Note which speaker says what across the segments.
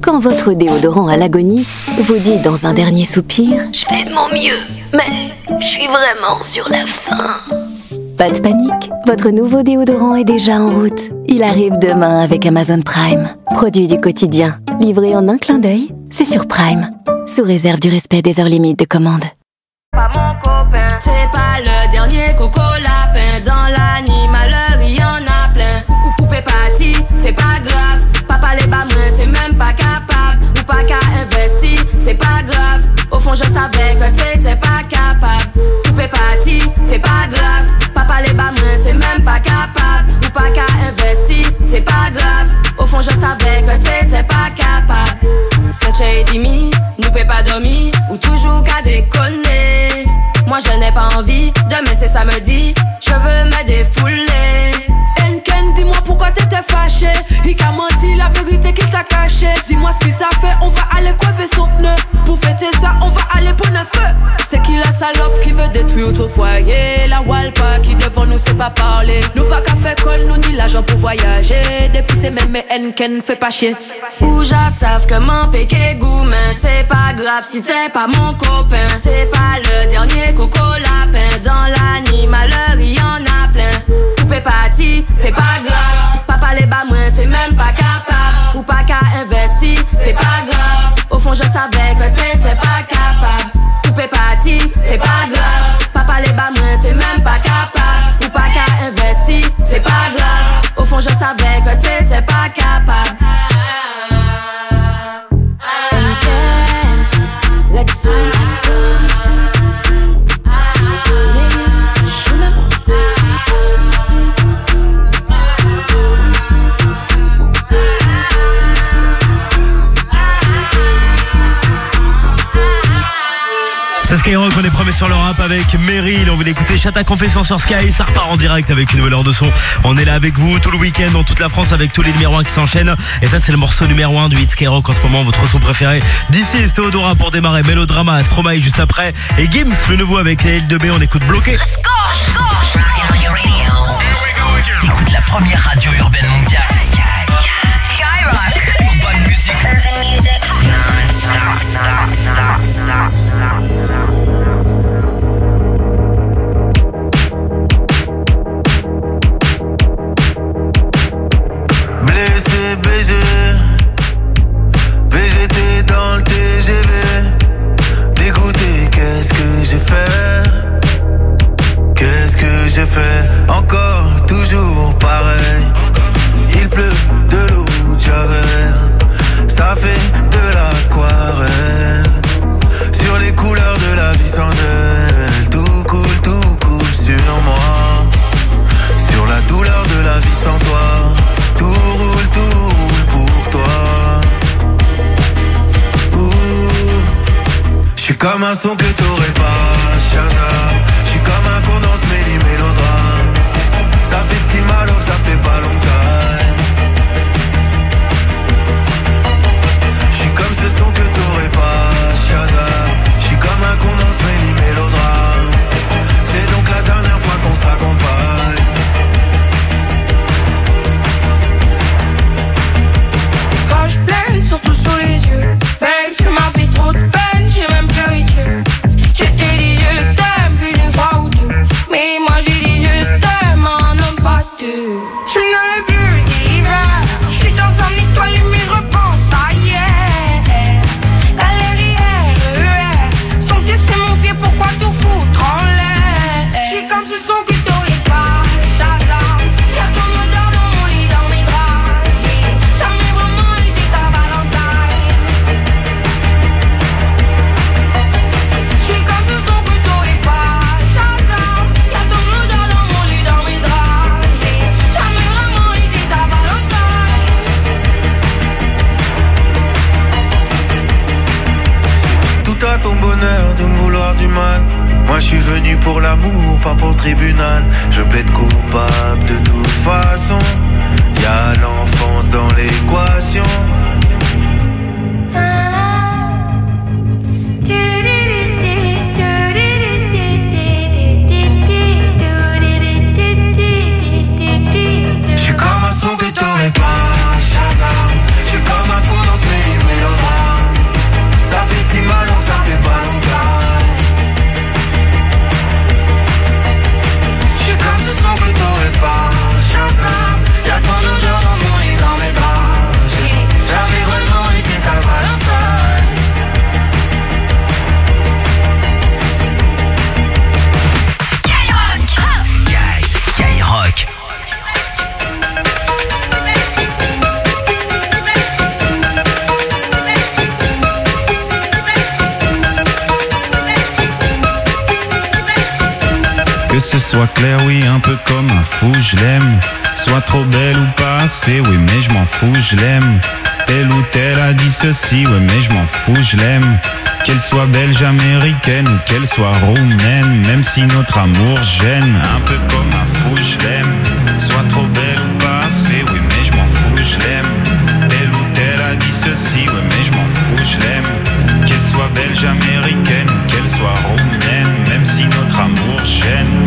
Speaker 1: Quand votre déodorant à l'agonie vous dit dans un dernier soupir « Je fais de mon mieux, mais je suis vraiment sur la fin ». Pas de panique, votre nouveau déodorant est déjà en route. Il arrive demain avec Amazon Prime. Produit du quotidien, livré en un clin d'œil, c'est sur Prime. Sous réserve du respect des heures limites de commande.
Speaker 2: Pas mon copain, c'est pas le dernier coco lapin. Dans l'animaleur, il y en a plein. Ou poupée pâtie, c'est pas grave. Papa les bas moins, t'es même pas capable. Ou pas qu'à investir, c'est pas grave. Au fond, je savais que t'étais pas capable. Poupée pâtie, c'est pas grave. Papa les bas moins, t'es même pas capable. Ou pas qu'à investir, c'est pas grave. Au fond, je savais que t'étais pas capable. C'est Shady Me, nous peut pas dormir. Ou toujours qu'à déconner. Moi je n'ai pas envie, demain c'est samedi. Je veux me défouler.
Speaker 3: Enken, dis-moi pourquoi t'étais fâché. Il t'a menti la vérité qu'il t'a caché. Dis-moi ce qu'il t'a fait, on va aller coiffer son pneu. Pour fêter ça, on va aller pour le feu. C'est qui la salope qui veut détruire ton foyer? La Walpa qui devant nous sait pas parler. Nous pas qu'à faire colle, nous ni l'argent pour voyager. Depuis c'est même mais Enken fait pas chier.
Speaker 2: Ou j'en savent que mon péché gourmand. C'est pas grave si t'es pas mon copain. C'est pas le dernier coco lapin. Dans l'animaleur, il y en a plein. Poupée pâtie, c'est pas grave. Papa les bas moins, t'es même pas capable. Ou pas qu'à investir, c'est pas grave. Au fond, je savais que t'étais pas capable. Poupée pâtie, c'est pas grave. Papa les bas moins, t'es même pas capable. Ou pas qu'à investir, c'est pas grave. Au fond, je savais que t'étais pas capable.
Speaker 3: Let's go.
Speaker 4: C'est Skyrock, on est premier sur le rap avec Meryl. On veut l'écouter, Chata Confession sur Sky. Ça repart en direct avec une nouvelle heure de son. On est là avec vous tout le week-end dans toute la France avec tous les numéros 1 qui s'enchaînent. Et ça c'est le morceau numéro 1 du hit Skyrock en ce moment, votre son préféré. D'ici c'est Théodora pour démarrer, Mélodrama, Stromae juste après. Et Gims, le nouveau avec les L2B, on écoute Bloqué.
Speaker 5: T'écoutes la première radio urbaine mondiale. Skyrock. Urban Music.
Speaker 6: Blessé, baisé, VGT dans le TGV. Dégoûté, qu'est-ce que j'ai fait? Qu'est-ce que j'ai fait? Encore, toujours pareil. Il pleut de l'eau de Javel. Ça fait de l'aquarelle. Sur les couleurs de la vie sans elle. Tout coule sur moi. Sur la douleur de la vie sans toi. Tout roule pour toi. J'suis comme un son que t'aurais pas, Shazam. J'suis comme un con dans ce mélodrame. Ça fait si mal que ça fait pas longtemps. J'suis comme ce son que t'aurais pas, Shazam. J'suis comme un con dans ce mélodrame. C'est donc la dernière fois qu'on se raccompagne.
Speaker 3: Quand je pleure, surtout sur les yeux. Babe, tu m'as fait trop de peine, j'ai même pleuré Dieu. Je t'ai dit je t'aime plus d'une fois ou deux. Mais moi j'ai dit je t'aime en homme pas deux. Je suis dans le bleu d'hiver. Je suis dans un étoile mais je repense à hier. Galerie RER. C'est ton pied, c'est mon pied, pourquoi tout foutre en l'air? Je suis comme ce son que t'aurais pas, Shazam. Y'a ton odeur dans mon lit, dans mes draps. J'ai jamais vraiment été ta Valentine. Je suis comme ce son que t'aurais pas, Shazam. Y'a ton odeur dans mon lit, dans mes draps. J'ai jamais vraiment été ta Valentine.
Speaker 6: C'est tout à ton bonheur de me vouloir du mal. Moi je suis venu pour l'amour, pas pour le tribunal. Je plaide coupable de toute façon. Y'a l'enfance dans l'équation. J'suis comme un son que t'aurais pas, Shazam. J'suis comme un con dans ce
Speaker 7: ce soit clair, oui, un peu comme un fou, je l'aime. Soit trop belle ou pas assez, oui, mais je m'en fous, je l'aime. Telle ou telle a dit ceci, ouais, mais je m'en fous, je l'aime. Qu'elle soit belge, américaine ou qu'elle soit roumaine, même si notre amour gêne, un peu comme un fou, je l'aime. Soit trop belle ou pas assez, oui, mais je m'en fous, je l'aime. Telle ou telle a dit ceci, ouais, mais je m'en fous, je l'aime. Qu'elle soit belge, américaine ou qu'elle soit roumaine, même si notre amour gêne.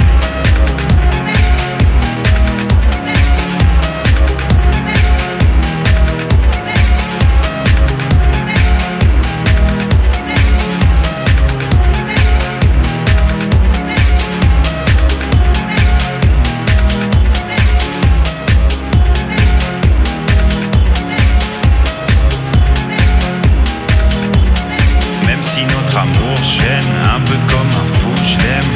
Speaker 7: Amour gêne, un peu comme un fou, je l'aime.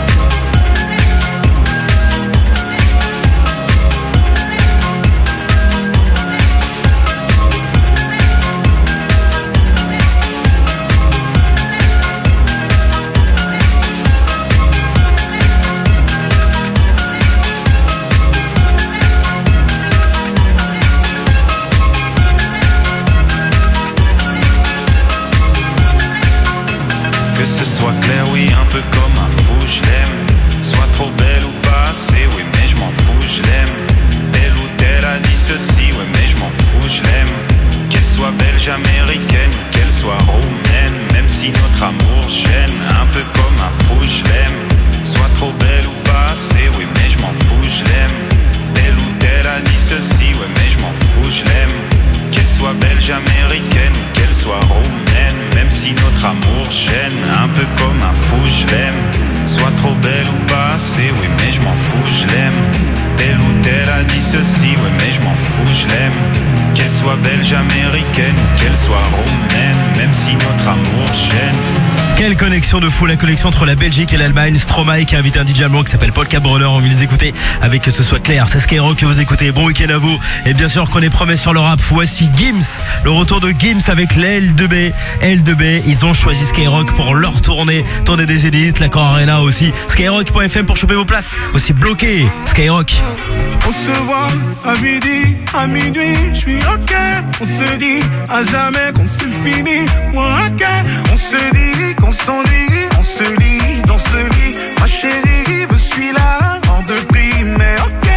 Speaker 7: Américaine ou qu'elle soit roumaine, même si notre amour gêne, un peu comme un fou, je l'aime. Soit trop belle ou pas assez, oui, mais je m'en fous, je l'aime. Telle ou telle a dit ceci, ouais, mais je m'en fous, je l'aime. Qu'elle soit belge, américaine ou qu'elle soit roumaine, même si notre amour gêne, un peu comme un fou, je l'aime. Soit trop belle ou pas assez, oui, mais je m'en fous, je l'aime. Telle ou telle a dit ceci, ouais, mais je m'en fous, je l'aime. Qu'elle soit belge, américaine ou qu'elle soit roumaine, même si notre amour gêne.
Speaker 4: Quelle connexion de fou, la connexion entre la Belgique et l'Allemagne. Stromae qui a invité un DJ allemand qui s'appelle Paul Cabrunner. On va les écouter avec Que ce soit clair. C'est Skyrock que vous écoutez. Bon week-end à vous. Et bien sûr qu'on est promesse sur le rap. Voici Gims. Le retour de Gims avec les L2B. L2B, ils ont choisi Skyrock pour leur tournée des Zénith, l'Accor Arena aussi. Skyrock.fm pour choper vos places. Aussi bloqué. Skyrock.
Speaker 8: On se voit à midi, à minuit, je suis ok. On se dit à jamais qu'on se finit, moi ok. On se dit qu'on s'ennuie, on se lit dans ce lit. Ma chérie, je suis là, hors de prix, mais ok.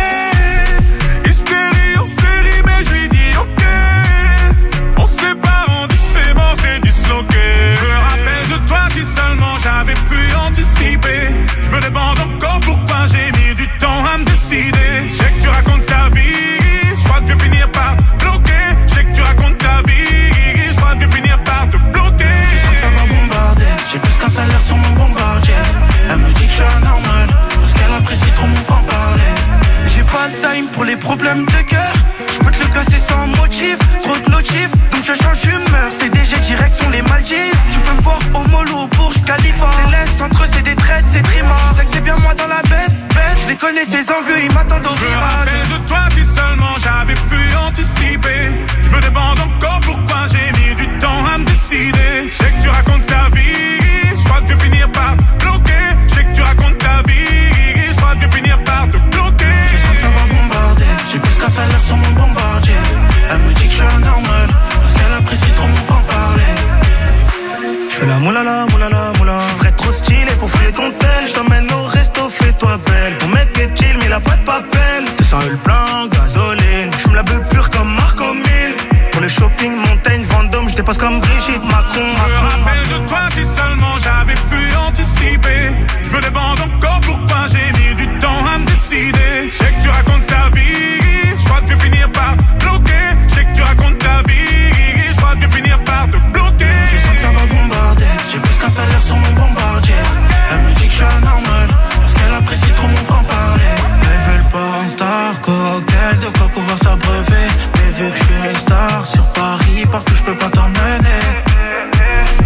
Speaker 8: Hystérie en série, mais je lui dis ok. On se sépare, on dit c'est bon, c'est disloqué. Je me rappelle de toi si seulement j'avais pu anticiper. Je me demande encore pourquoi j'ai mis du temps à me décider. Je sais que tu racontes ta vie, je crois que je vais finir par te bloquer. Je sais que tu racontes ta vie, je crois que je vais finir par te bloquer. Je sens que ça va bombarder, j'ai plus qu'un salaire sur mon bombardier. Elle me dit que je suis anormal, parce qu'elle apprécie trop mon franc-parler. J'ai pas le time pour les problèmes de cœur. Je peux te le casser sans motif, trop de notifs, donc je change d'humeur. CDG direction les Maldives. Tu peux me voir au mollo au Burj Khalifa. Les laisses entre eux c'est des tresses, c'est trima. Je sais que c'est bien moi dans la bête. Je les connais ces envieux, ils m'attendent au virage. Je me rappelle de toi si seulement j'avais pu anticiper. Je me demande encore pourquoi j'ai mis du temps à me décider. Je sais que tu racontes ta vie, je crois que je vais finir par te bloquer. Je sais que tu racontes ta vie, je crois que je vais finir par te bloquer. Je sens que ça va bombarder, j'ai plus qu'un salaire sur mon bombardier. Elle me dit que je suis anormal, parce qu'elle apprécie trop mon franc-parler. Je fais la moulala, moulala, moula. Je ferais trop stylé pour fouiller ton tel. Je t'emmène au resto, fais-toi belle. Ton mec est chill, mais il a pas de papel. 200 le plein, gasoline. J'fume la beuh pure comme Marco 1000. Pour le shopping, montagne, Vendôme, je dépasse comme Brigitte Macron. Je me rappelle de toi si seulement j'avais pu anticiper. Je me demande encore pourquoi j'ai mis du temps à me décider. Je sais que tu racontes ta vie, je crois que je vais finir par te bloquer. Je sais que tu racontes ta vie, je crois que je vais finir par te bloquer. Je sens que ça va bombarder, j'ai plus qu'un salaire sur mon bombardier. Elle me dit que je suis anormal, parce qu'elle apprécie trop mon franc-parler. Elles veulent pas un star, cocktail, de quoi pouvoir s'abreuver. Mais vu que je suis une star sur Paris, partout je peux pas t'emmener.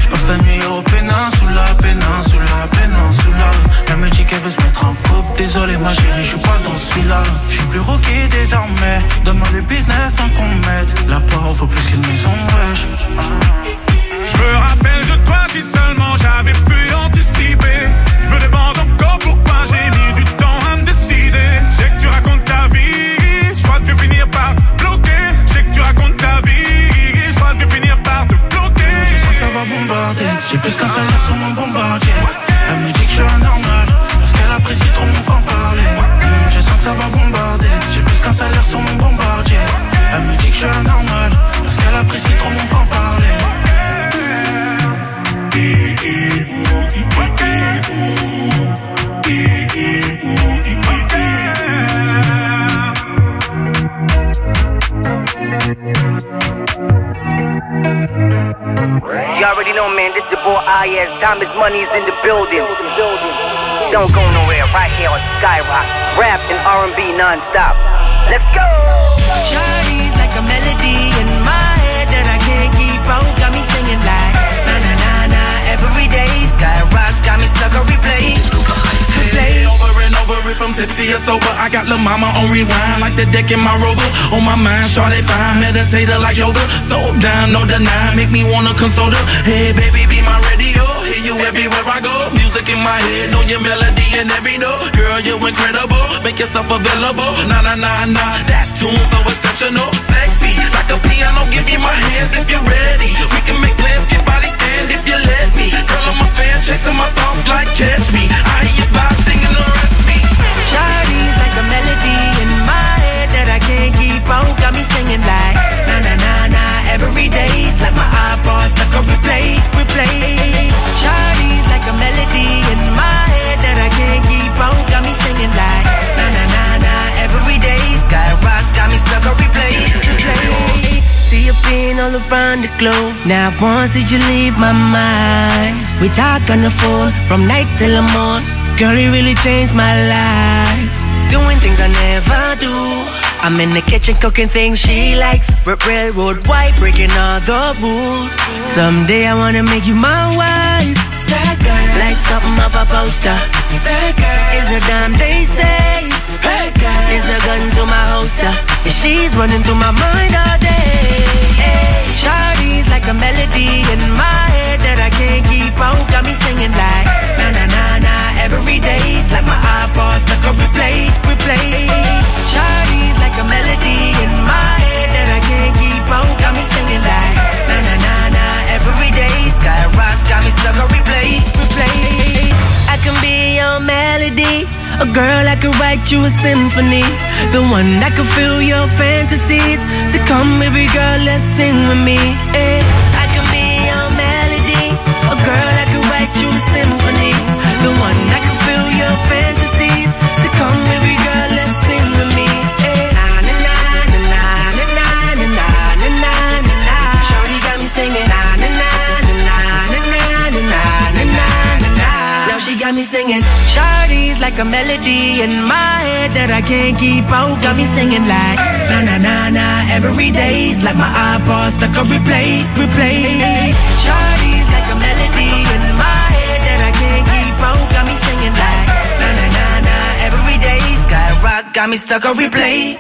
Speaker 8: J'ai plus qu'un salaire sur mon bombardier. Elle me dit que je suis anormal, parce qu'elle apprécie trop mon fan parler. Je sens que ça va bombarder. J'ai plus qu'un salaire sur mon bombardier. Elle me dit que je suis anormal, parce qu'elle apprécie trop mon fan parler.
Speaker 9: You already know, man, this your boy IS. Time is money is in the building. Don't go nowhere, right here on Skyrock. Rap and R&B non-stop. Let's go!
Speaker 10: Shawty's like a melody in my head that I can't keep out. Got me singing like na-na-na-na every day. Skyrock got me stuck on replay.
Speaker 8: Over and over, if I'm tipsy or sober, I got Lil' Mama on rewind, like the deck in my Rover. On my mind, shawty fine, meditator like yoga. So down, no deny, make me wanna console her. Hey baby, be my radio, hear you everywhere I go. Music in my head, know your melody and every note. Girl, you're incredible, make yourself available. Na-na-na-na, that tune so exceptional. Sexy, like a piano, give me my hands if you're ready. We can make plans, get body stand if you let me. Girl, I'm a fan, chasing my thoughts like catch me. I hear you by singing the rest of me.
Speaker 10: Shawty's like a melody in my head that I can't keep out. Got me singing like na-na-na-na every day. It's like my iPod stuck on replay. Shawty's like a melody in my head that I can't keep out. Got me singing like na-na-na-na every day. Skyrock got me stuck on replay. See you being all around the globe. Now once did you leave my mind? We talk on the phone from night till the morning. Girl, you really changed my life. Doing things I never do. I'm in the kitchen cooking things she likes. Railroad white, breaking all the rules. Someday I wanna make you my wife. That girl, like something off a poster. That girl is a dime they say. That girl is a gun to my holster. And she's running through my mind all day. Hey, Shawty's like a melody in my head that I can't keep out. Got me singing like na-na-na-na every day. It's like my iPod stuck on replay. Shawty's like a melody in my head that I can't keep out. Got me singing like na-na-na-na every day. Skyrock got me stuck on replay. I can be your melody, a girl that could write you a symphony, the one that could fill your fantasies. So come baby girl, let's sing with me. Hey, I can be your melody, a girl that could write you a symphony, the one that could fill your fantasies. So come baby girl, let's sing with me. Hey, na na na na na na na na na na na. Shawty got me singing na na na na na na na na na na. Now she got me singing. Shawty's like a melody in my head that I can't keep out. Got me singing like na na na na every day. It's like my iPod stuck on replay. Shawty's like a melody in my head that I can't keep out. Got me singing like na na na na every day. Skyrock got me stuck on replay.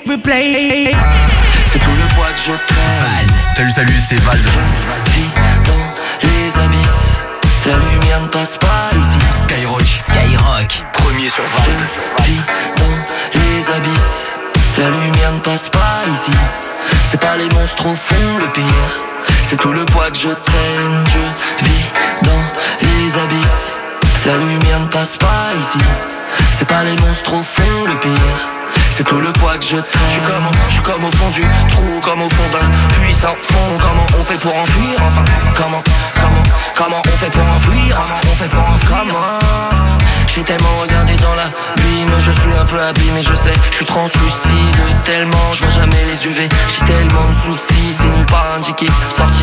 Speaker 6: C'est tout le poids que je traîne.
Speaker 5: Salut, c'est Vald.
Speaker 6: Je vis dans les abysses. La lumière ne passe pas ici.
Speaker 5: Skyrock. Premier sur Vald.
Speaker 6: Je vis dans les abysses. La lumière ne passe pas ici. C'est pas les monstres au fond le pire. C'est tout le poids que je traîne. Je vis dans les abysses. La lumière ne passe pas ici. C'est pas les monstres au fond le pire. C'est tout le poids que je traîne. Je suis comme au fond du trou, comme au fond d'un puits sans fond. Comment on fait pour enfuir? Enfin, comment on fait pour enfuir? Comment? J'ai tellement regardé dans l'abîme, je suis un peu abîmé, je sais. Je suis translucide, tellement je vois jamais les UV. J'ai tellement de soucis, c'est nulle part indiqué, sorti.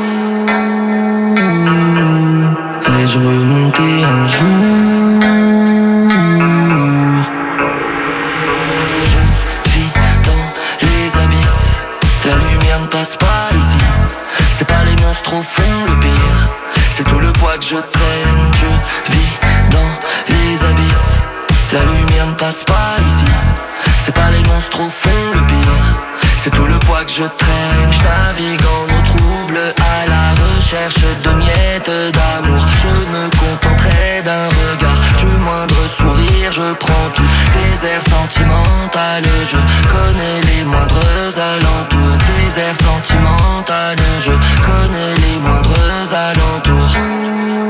Speaker 6: Vais-je remonter un jour? La lumière ne passe pas ici. C'est pas les monstres au fond le pire. C'est tout le poids que je traîne. Je vis dans les abysses. La lumière ne passe pas ici. C'est pas les monstres au fond le pire. C'est tout le poids que je traîne. Je navigue en eau trouble à la recherche de miettes d'amour. Je me contenterai d'un regard, du moindre sourire. Je prends tout, désert sentimental. Je connais les moindres alentours. Désert sentimental. Je connais les moindres alentours.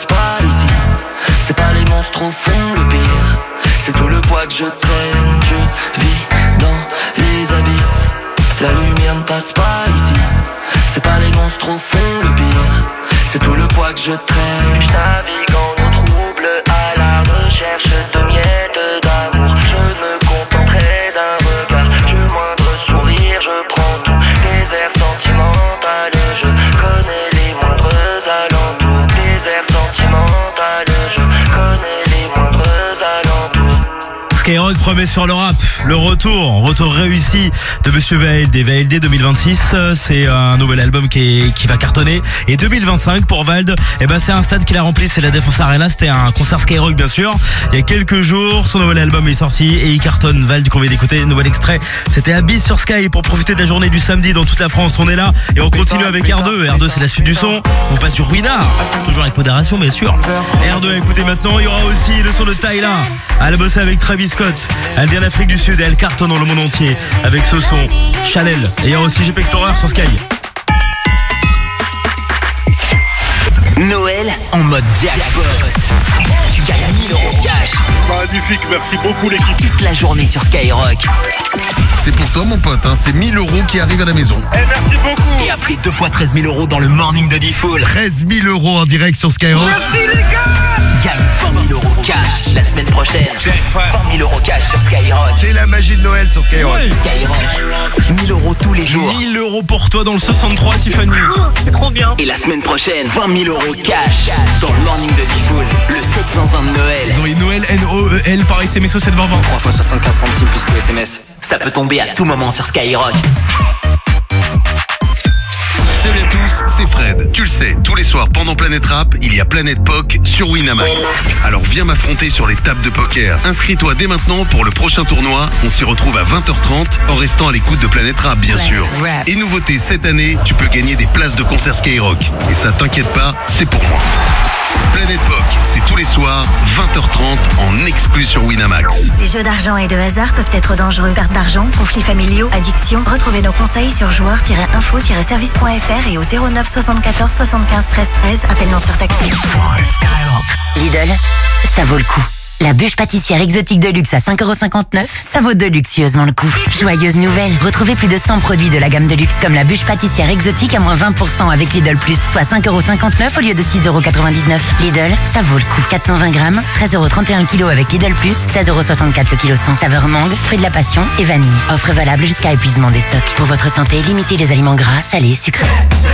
Speaker 6: passe pas ici. C'est pas les monstres au fond le pire, c'est tout le poids que je traîne. Je vis dans les abysses, la lumière ne passe pas ici. C'est pas les monstres au fond le pire, c'est tout le poids que je traîne. Je navigue en eau trouble à la recherche de miettes d'amour. Je me contenterai d'un regard, du moindre sourire. Je prends tout, les airs sentimentales. Je connais les moindres alentours, les airs sentimentales. Je connais les moindres alentours.
Speaker 4: Skyrock promet sur le rap le retour réussi de Monsieur VALD. VALD 2026, c'est un nouvel album qui va cartonner. Et 2025 pour Vald, c'est un stade qu'il a rempli, c'est la Défense Arena. C'était un concert Skyrock bien sûr. Il y a quelques jours, son nouvel album est sorti et il cartonne. Vald qu'on vient d'écouter, nouvel extrait. C'était Abyss sur Sky pour profiter de la journée du samedi dans toute la France. On est là et on continue avec R2. R2 c'est la suite du son. On passe sur Ruinard, toujours avec modération bien sûr. R2 écoutez maintenant, il y aura aussi le son de Tyla. Elle a bossé avec Travis Scott. Elle vient d'Afrique du Sud et elle cartonne dans le monde entier avec ce son Chanel. Et il y a aussi Jeep Explorer sur Sky.
Speaker 5: Noël en mode jackpot. Tu gagnes 1000 € cash.
Speaker 11: Magnifique, merci beaucoup l'équipe.
Speaker 5: Toute la journée sur Skyrock.
Speaker 12: C'est pour toi mon pote, c'est 1000 € qui arrivent à la maison.
Speaker 11: Merci beaucoup.
Speaker 5: Et après 2 fois 13 000 € dans le morning de Diffoul.
Speaker 12: 13 000 € en direct sur Skyrock.
Speaker 11: Merci les gars.
Speaker 5: Gagne 20 000 € cash la semaine prochaine. 20 000 € cash sur Skyrock.
Speaker 12: C'est la magie de Noël sur Skyrock.
Speaker 5: Ouais. Skyrock, 1000 € tous les jours.
Speaker 4: 1000 € pour toi dans le 63 Tiffany.
Speaker 11: C'est trop bien.
Speaker 5: Et la semaine prochaine, 20 000 € cash dans le morning de Diffoul. Le 720 de Noël.
Speaker 4: Ils ont eu Noël N-O-E-L par SMS au 720.
Speaker 5: 3 fois 75 centimes plus que SMS. Ça peut tomber à tout moment sur Skyrock.
Speaker 12: Salut à tous, c'est Fred. Tu le sais, tous les soirs pendant Planète Rap, il y a Planète Poc sur Winamax. Alors viens m'affronter sur les tables de poker. Inscris-toi dès maintenant pour le prochain tournoi. On s'y retrouve à 20h30 en restant à l'écoute de Planète Rap, bien sûr. Et nouveauté cette année, tu peux gagner des places de concert Skyrock. Et ça t'inquiète pas, c'est pour moi. Planète Poc, c'est tous les soirs, 20h30 en exclu sur Winamax.
Speaker 13: Les jeux d'argent et de hasard peuvent être dangereux. Perte d'argent, conflits familiaux, addiction. Retrouvez nos conseils sur joueurs-info-service.fr et au 09 74 75 13 13. Appel non surtaxé.
Speaker 1: Lidl, ça vaut le coup. La bûche pâtissière exotique de luxe à 5,59 €, ça vaut deluxeusement le coup. Joyeuse nouvelle, retrouvez plus de 100 produits de la gamme de luxe comme la bûche pâtissière exotique à moins 20% avec Lidl+, soit 5,59 € au lieu de 6,99 €. Lidl, ça vaut le coup. 420 grammes, 13,31 € le kilo avec Lidl+, 16,64 € le kilo 100. Saveur mangue, fruit de la passion et vanille. Offre valable jusqu'à épuisement des stocks. Pour votre santé, limitez les aliments gras, salés, sucrés.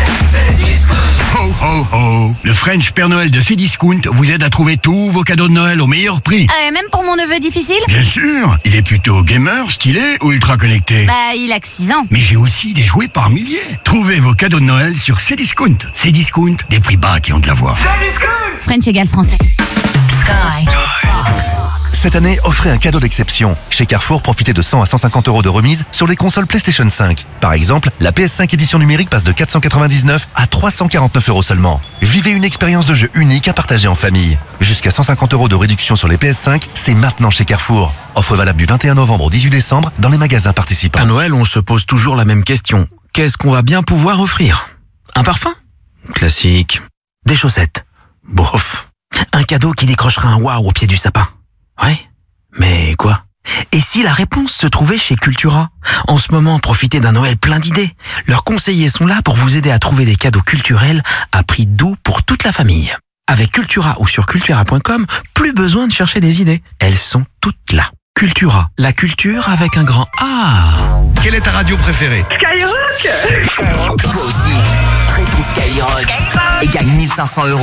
Speaker 14: Ho ho ho! Le French Père Noël de Cdiscount vous aide à trouver tous vos cadeaux de Noël au meilleur prix.
Speaker 15: Même pour mon neveu difficile?
Speaker 14: Bien sûr! Il est plutôt gamer, stylé ou ultra connecté?
Speaker 15: Il a que 6 ans.
Speaker 14: Mais j'ai aussi des jouets par milliers. Trouvez vos cadeaux de Noël sur Cdiscount. Cdiscount, des prix bas qui ont de la voix.
Speaker 15: French égale français.
Speaker 13: Sky.
Speaker 16: Cette année, offrez un cadeau d'exception. Chez Carrefour, profitez de 100 à 150 € de remise sur les consoles PlayStation 5. Par exemple, la PS5 édition numérique passe de 499 à 349 € seulement. Vivez une expérience de jeu unique à partager en famille. Jusqu'à 150 € de réduction sur les PS5, c'est maintenant chez Carrefour. Offre valable du 21 novembre au 18 décembre dans les magasins participants.
Speaker 17: À Noël, on se pose toujours la même question. Qu'est-ce qu'on va bien pouvoir offrir? Un parfum? Classique. Des chaussettes? Bof. Un cadeau qui décrochera un waouh au pied du sapin? Ouais, mais quoi? Et si la réponse se trouvait chez Cultura? En ce moment, profitez d'un Noël plein d'idées. Leurs conseillers sont là pour vous aider à trouver des cadeaux culturels à prix doux pour toute la famille. Avec Cultura ou sur cultura.com, plus besoin de chercher des idées. Elles sont toutes là. Cultura, la culture avec un grand A.
Speaker 12: Quelle est ta radio préférée?
Speaker 5: Skyrock! Toi aussi, réponds Skyrock et gagne 1500 €.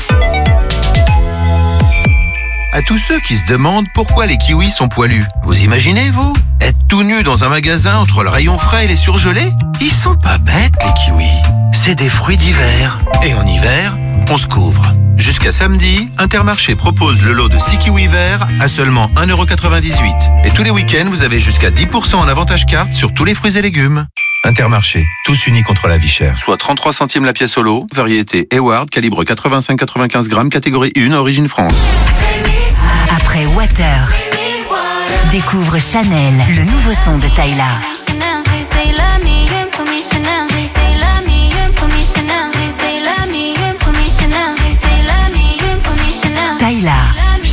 Speaker 18: À tous ceux qui se demandent pourquoi les kiwis sont poilus, vous imaginez, vous? Être tout nu dans un magasin entre le rayon frais et les surgelés? Ils sont pas bêtes, les kiwis. C'est des fruits d'hiver. Et en hiver, on se couvre. Jusqu'à samedi, Intermarché propose le lot de 6 kiwis verts à seulement 1,98 €. Et tous les week-ends, vous avez jusqu'à 10% en avantage carte sur tous les fruits et légumes. Intermarché, tous unis contre la vie chère. Soit 33 centimes la pièce au lot, variété Eward, calibre 85-95 grammes, catégorie 1, origine France.
Speaker 1: Après Water, découvre Chanel, le nouveau son de Tyla.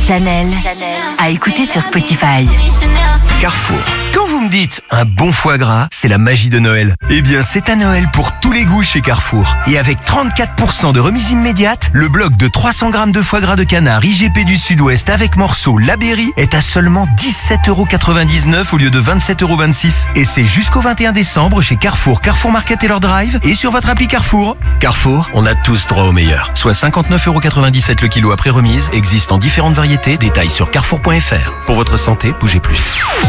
Speaker 19: Chanel. À écouter sur Spotify.
Speaker 20: Carrefour. Quand vous me dites un bon foie gras, c'est la magie de Noël. Eh bien, c'est à Noël pour tous les goûts chez Carrefour. Et avec 34% de remise immédiate, le bloc de 300 grammes de foie gras de canard IGP du Sud-Ouest avec morceau La Berry est à seulement 17,99€ au lieu de 27,26€. Et c'est jusqu'au 21 décembre chez Carrefour, Carrefour Market et leur drive et sur votre appli Carrefour. Carrefour, on a tous droit au meilleur. Soit 59,97€ le kilo après remise, existe en différentes variétés. Détails sur carrefour.fr. Pour votre santé, bougez plus.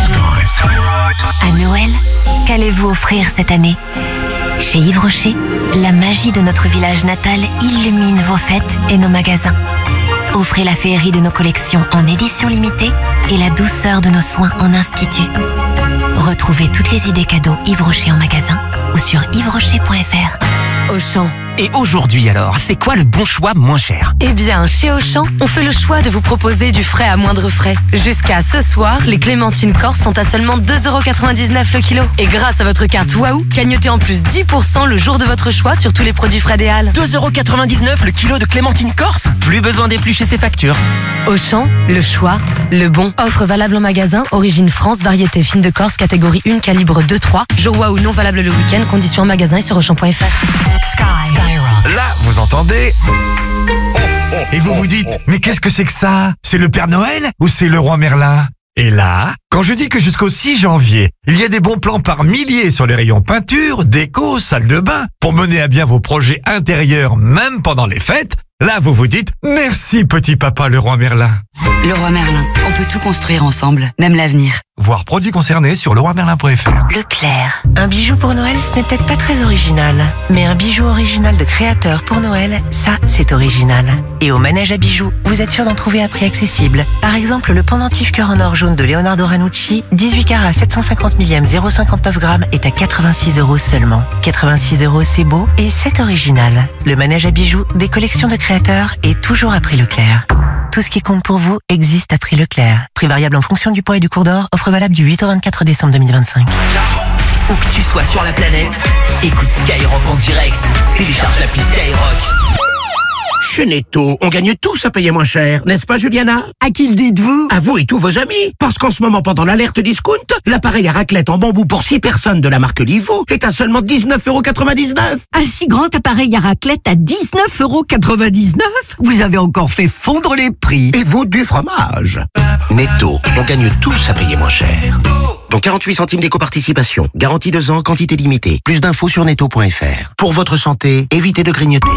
Speaker 1: À Noël, qu'allez-vous offrir cette année? Chez Yves Rocher, la magie de notre village natal illumine vos fêtes et nos magasins. Offrez la féerie de nos collections en édition limitée et la douceur de nos soins en institut. Retrouvez toutes les idées cadeaux Yves Rocher en magasin ou sur yvesrocher.fr.
Speaker 5: Auchan. Et aujourd'hui alors, c'est quoi le bon choix moins cher?
Speaker 21: Eh bien, chez Auchan, on fait le choix de vous proposer du frais à moindre frais. Jusqu'à ce soir, les clémentines corse sont à seulement 2,99€ le kilo. Et grâce à votre carte Waouh, gagnotez en plus 10% le jour de votre choix sur tous les produits frais des Halles.
Speaker 5: 2,99€ le kilo de clémentine corse? Plus besoin d'éplucher ses factures.
Speaker 21: Auchan, le choix, le bon. Offre valable en magasin, origine France, variété fine de Corse, catégorie 1, calibre 2-3. Jour Waouh non valable le week-end, conditions en magasin et sur Auchan.fr.
Speaker 22: Là, vous entendez? Et vous vous dites, mais qu'est-ce que c'est que ça? C'est le Père Noël ou c'est le Roi Merlin? Et là, quand je dis que jusqu'au 6 janvier, il y a des bons plans par milliers sur les rayons peinture, déco, salle de bain, pour mener à bien vos projets intérieurs même pendant les fêtes, là vous vous dites, merci petit papa le Roi Merlin.
Speaker 23: Le Roi Merlin, on peut tout construire ensemble, même l'avenir.
Speaker 22: Voir produits concernés sur leroimerlin.fr.
Speaker 1: Leclerc. Un bijou pour Noël, ce n'est peut-être pas très original. Mais un bijou original de créateur pour Noël, ça, c'est original. Et au manège à bijoux, vous êtes sûr d'en trouver à prix accessible. Par exemple, le pendentif cœur en or jaune de Leonardo Ranucci, 18 carats 750 millième 0,59 grammes, est à 86€ seulement. 86€, c'est beau et c'est original. Le manège à bijoux, des collections de créateurs, est toujours à prix Leclerc. Tout ce qui compte pour vous existe à prix Leclerc. Prix variable en fonction du poids et du cours d'or. Offre valable du 8 au 24 décembre 2025.
Speaker 5: Où que tu sois sur la planète, écoute Skyrock en direct. Télécharge l'appli Skyrock.
Speaker 24: Chez Netto, on gagne tous à payer moins cher, n'est-ce pas Juliana?
Speaker 19: À qui le dites-vous?
Speaker 24: À vous et tous vos amis. Parce qu'en ce moment, pendant l'alerte discount, l'appareil à raclette en bambou pour 6 personnes de la marque Livo est à seulement 19,99€.
Speaker 19: Un si grand appareil à raclette à 19,99€? Vous avez encore fait fondre les prix.
Speaker 24: Et vous du fromage. Netto, on gagne tous à payer moins cher. Donc 48 centimes d'éco-participation. Garantie 2 ans, quantité limitée. Plus d'infos sur netto.fr. Pour votre santé, évitez de grignoter.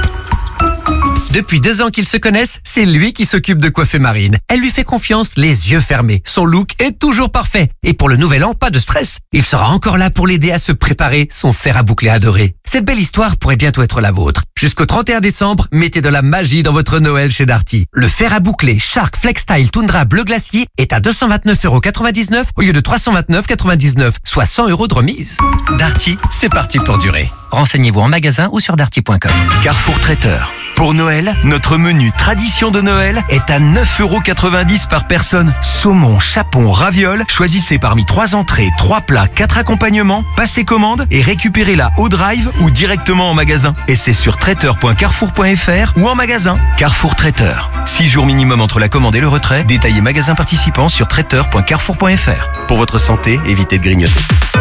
Speaker 25: Depuis 2 ans qu'ils se connaissent, c'est lui qui s'occupe de coiffer Marine. Elle lui fait confiance, les yeux fermés. Son look est toujours parfait. Et pour le nouvel an, pas de stress. Il sera encore là pour l'aider à se préparer son fer à boucler adoré. Cette belle histoire pourrait bientôt être la vôtre. Jusqu'au 31 décembre, mettez de la magie dans votre Noël chez Darty. Le fer à boucler Shark Flex Style Tundra bleu glacier est à 229,99€ au lieu de 329,99€, soit 100€ de remise. Darty, c'est parti pour durer. Renseignez-vous en magasin ou sur darty.com.
Speaker 20: Carrefour Traiteur. Pour Noël, notre menu tradition de Noël est à 9,90€ par personne. Saumon, chapon, ravioles. Choisissez parmi 3 entrées, 3 plats, 4 accompagnements. Passez commande et récupérez-la au drive ou directement en magasin. Et c'est sur traiteur.carrefour.fr ou en magasin. Carrefour Traiteur. 6 jours minimum entre la commande et le retrait. Détaillez magasin participant sur traiteur.carrefour.fr. Pour votre santé, évitez de grignoter.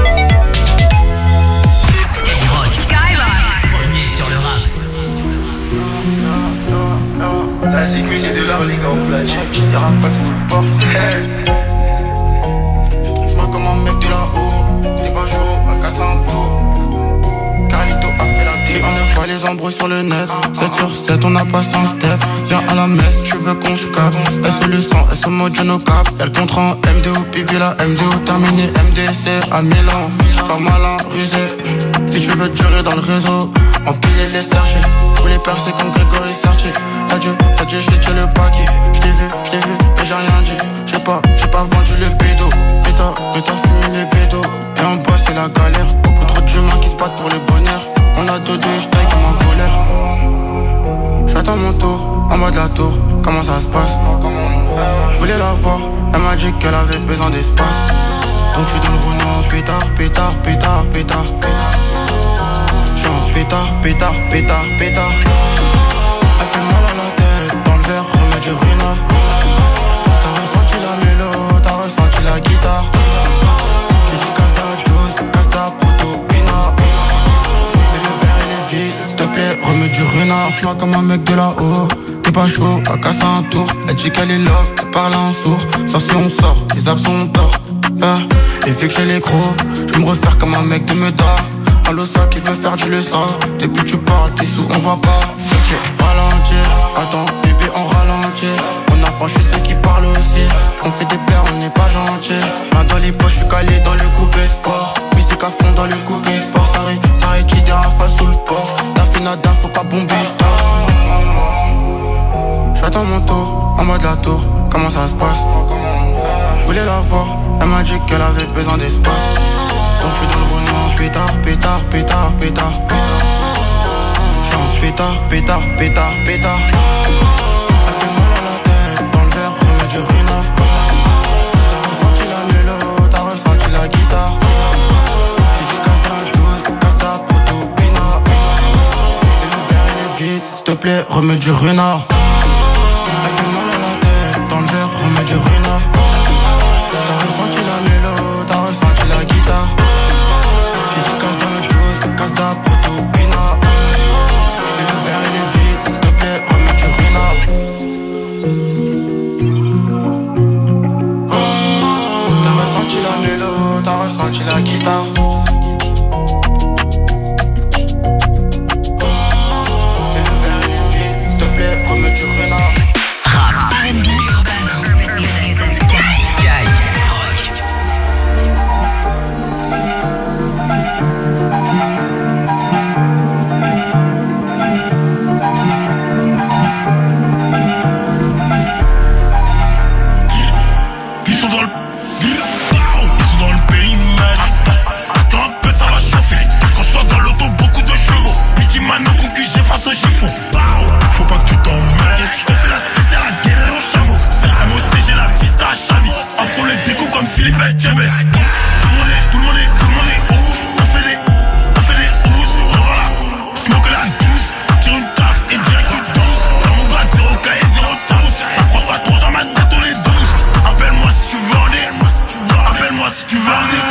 Speaker 6: La sécu c'est de l'art les gars, on flash. J'ai des rafales full Porsche. Je comme un mec de là-haut. T'es pas chaud, à casser un tour. Carlito a fait la tête. On n'aime pas les embrouilles sur le net. 7 sur 7, on a passé un step. Viens à la messe, tu veux qu'on se capte. S le sang, S mode no cap. Y'a le contrat en MDO, pipi la MDO terminé. MDC à Milan, fiche pas malin, rusé. Si tu veux durer dans le réseau, empiler les sergés. Tous les percés comme Grégory Sartier. T'as dû jeter le paquet. J't'ai vu, mais j'ai rien dit. J'ai pas vendu le bédo. Mais t'as fumé les bédos. Et en bas c'est la galère. Beaucoup trop d'humains qui se battent pour le bonheur. On a deux j'taille comme un voleur. J'attends mon tour, en mode la tour. Comment ça se passe? Je voulais la voir, elle m'a dit qu'elle avait besoin d'espace. Donc j'suis dans le Renault, pétard. J'suis en pétard. Elle fait mal à la tête, dans le verre, remets du ruinard. Lance-moi comme un mec de là-haut. T'es pas chaud, à casser un tour. Elle dit qu'elle est love, elle parle en sourd. Ça si on sort, les absents ont tort. Et vu que j'ai les crocs, je me refaire comme un mec de Meda. Un losa qui veut faire du leçon. Depuis tu parles, t'es sous, on va pas. Ok, ralentir, attends, bébé on ralentit. On a franchi ceux qui parlent aussi. On fait des paires, on n'est pas gentil. Main dans les poches, je suis calé dans le coupé sport. Musique à fond dans le coupé sport. Ça rétire des rafales sous le port. T'as fait nada, faut pas bomber tard. J'attends mon tour, en mode la tour. Comment ça se passe? Je voulais la voir, elle m'a dit qu'elle avait besoin d'espace. Donc je suis dans le Renault, pétard, pétard, pétard, pétard. J'suis un pétard, pétard, pétard, pétard. Elle fait mal à la tête, dans le verre, remets du renard. T'as ressenti la mélo, t'as ressenti la guitare. J'ai dit casse ta juice, casse ta poteau, pinard. Et le verre il est vide, s'il te plaît, remets du renard. Elle fait mal à la tête, dans le verre, remets du renard. T'as ressenti la mélo, t'as ressenti la guitare. J'ai dit casse ta juice, casse ta poteau, pinard. Et le verre il est vide, s'il te plaît, remets du renard. T'as ressenti la mélo, t'as ressenti la guitare. Et le verre il est vide, s'il te plaît, remets du renard.
Speaker 5: R&B, Urban, Sky Rock.
Speaker 2: Ils sont dans le périmètre. Attends un peu, ça va chauffer. Accroche-toi dans l'auto, beaucoup de chevaux. Petit mano concu, j'ai face au chiffon. Faut pas que tu t'emmêles. Je te fais la spéciale, la guerre au chameau. MOC, j'ai la vista à Chavi. En fond les décos comme Philippe et James. Tout le monde est ouf. On fait des housses. Revoilà, smoke la douce. Tire une taf et direct tout douce. Dans mon bac, 0K et 0 house. T'approches pas trop dans ma tête, on est 12. Appelle-moi si tu veux en appelle-moi si tu veux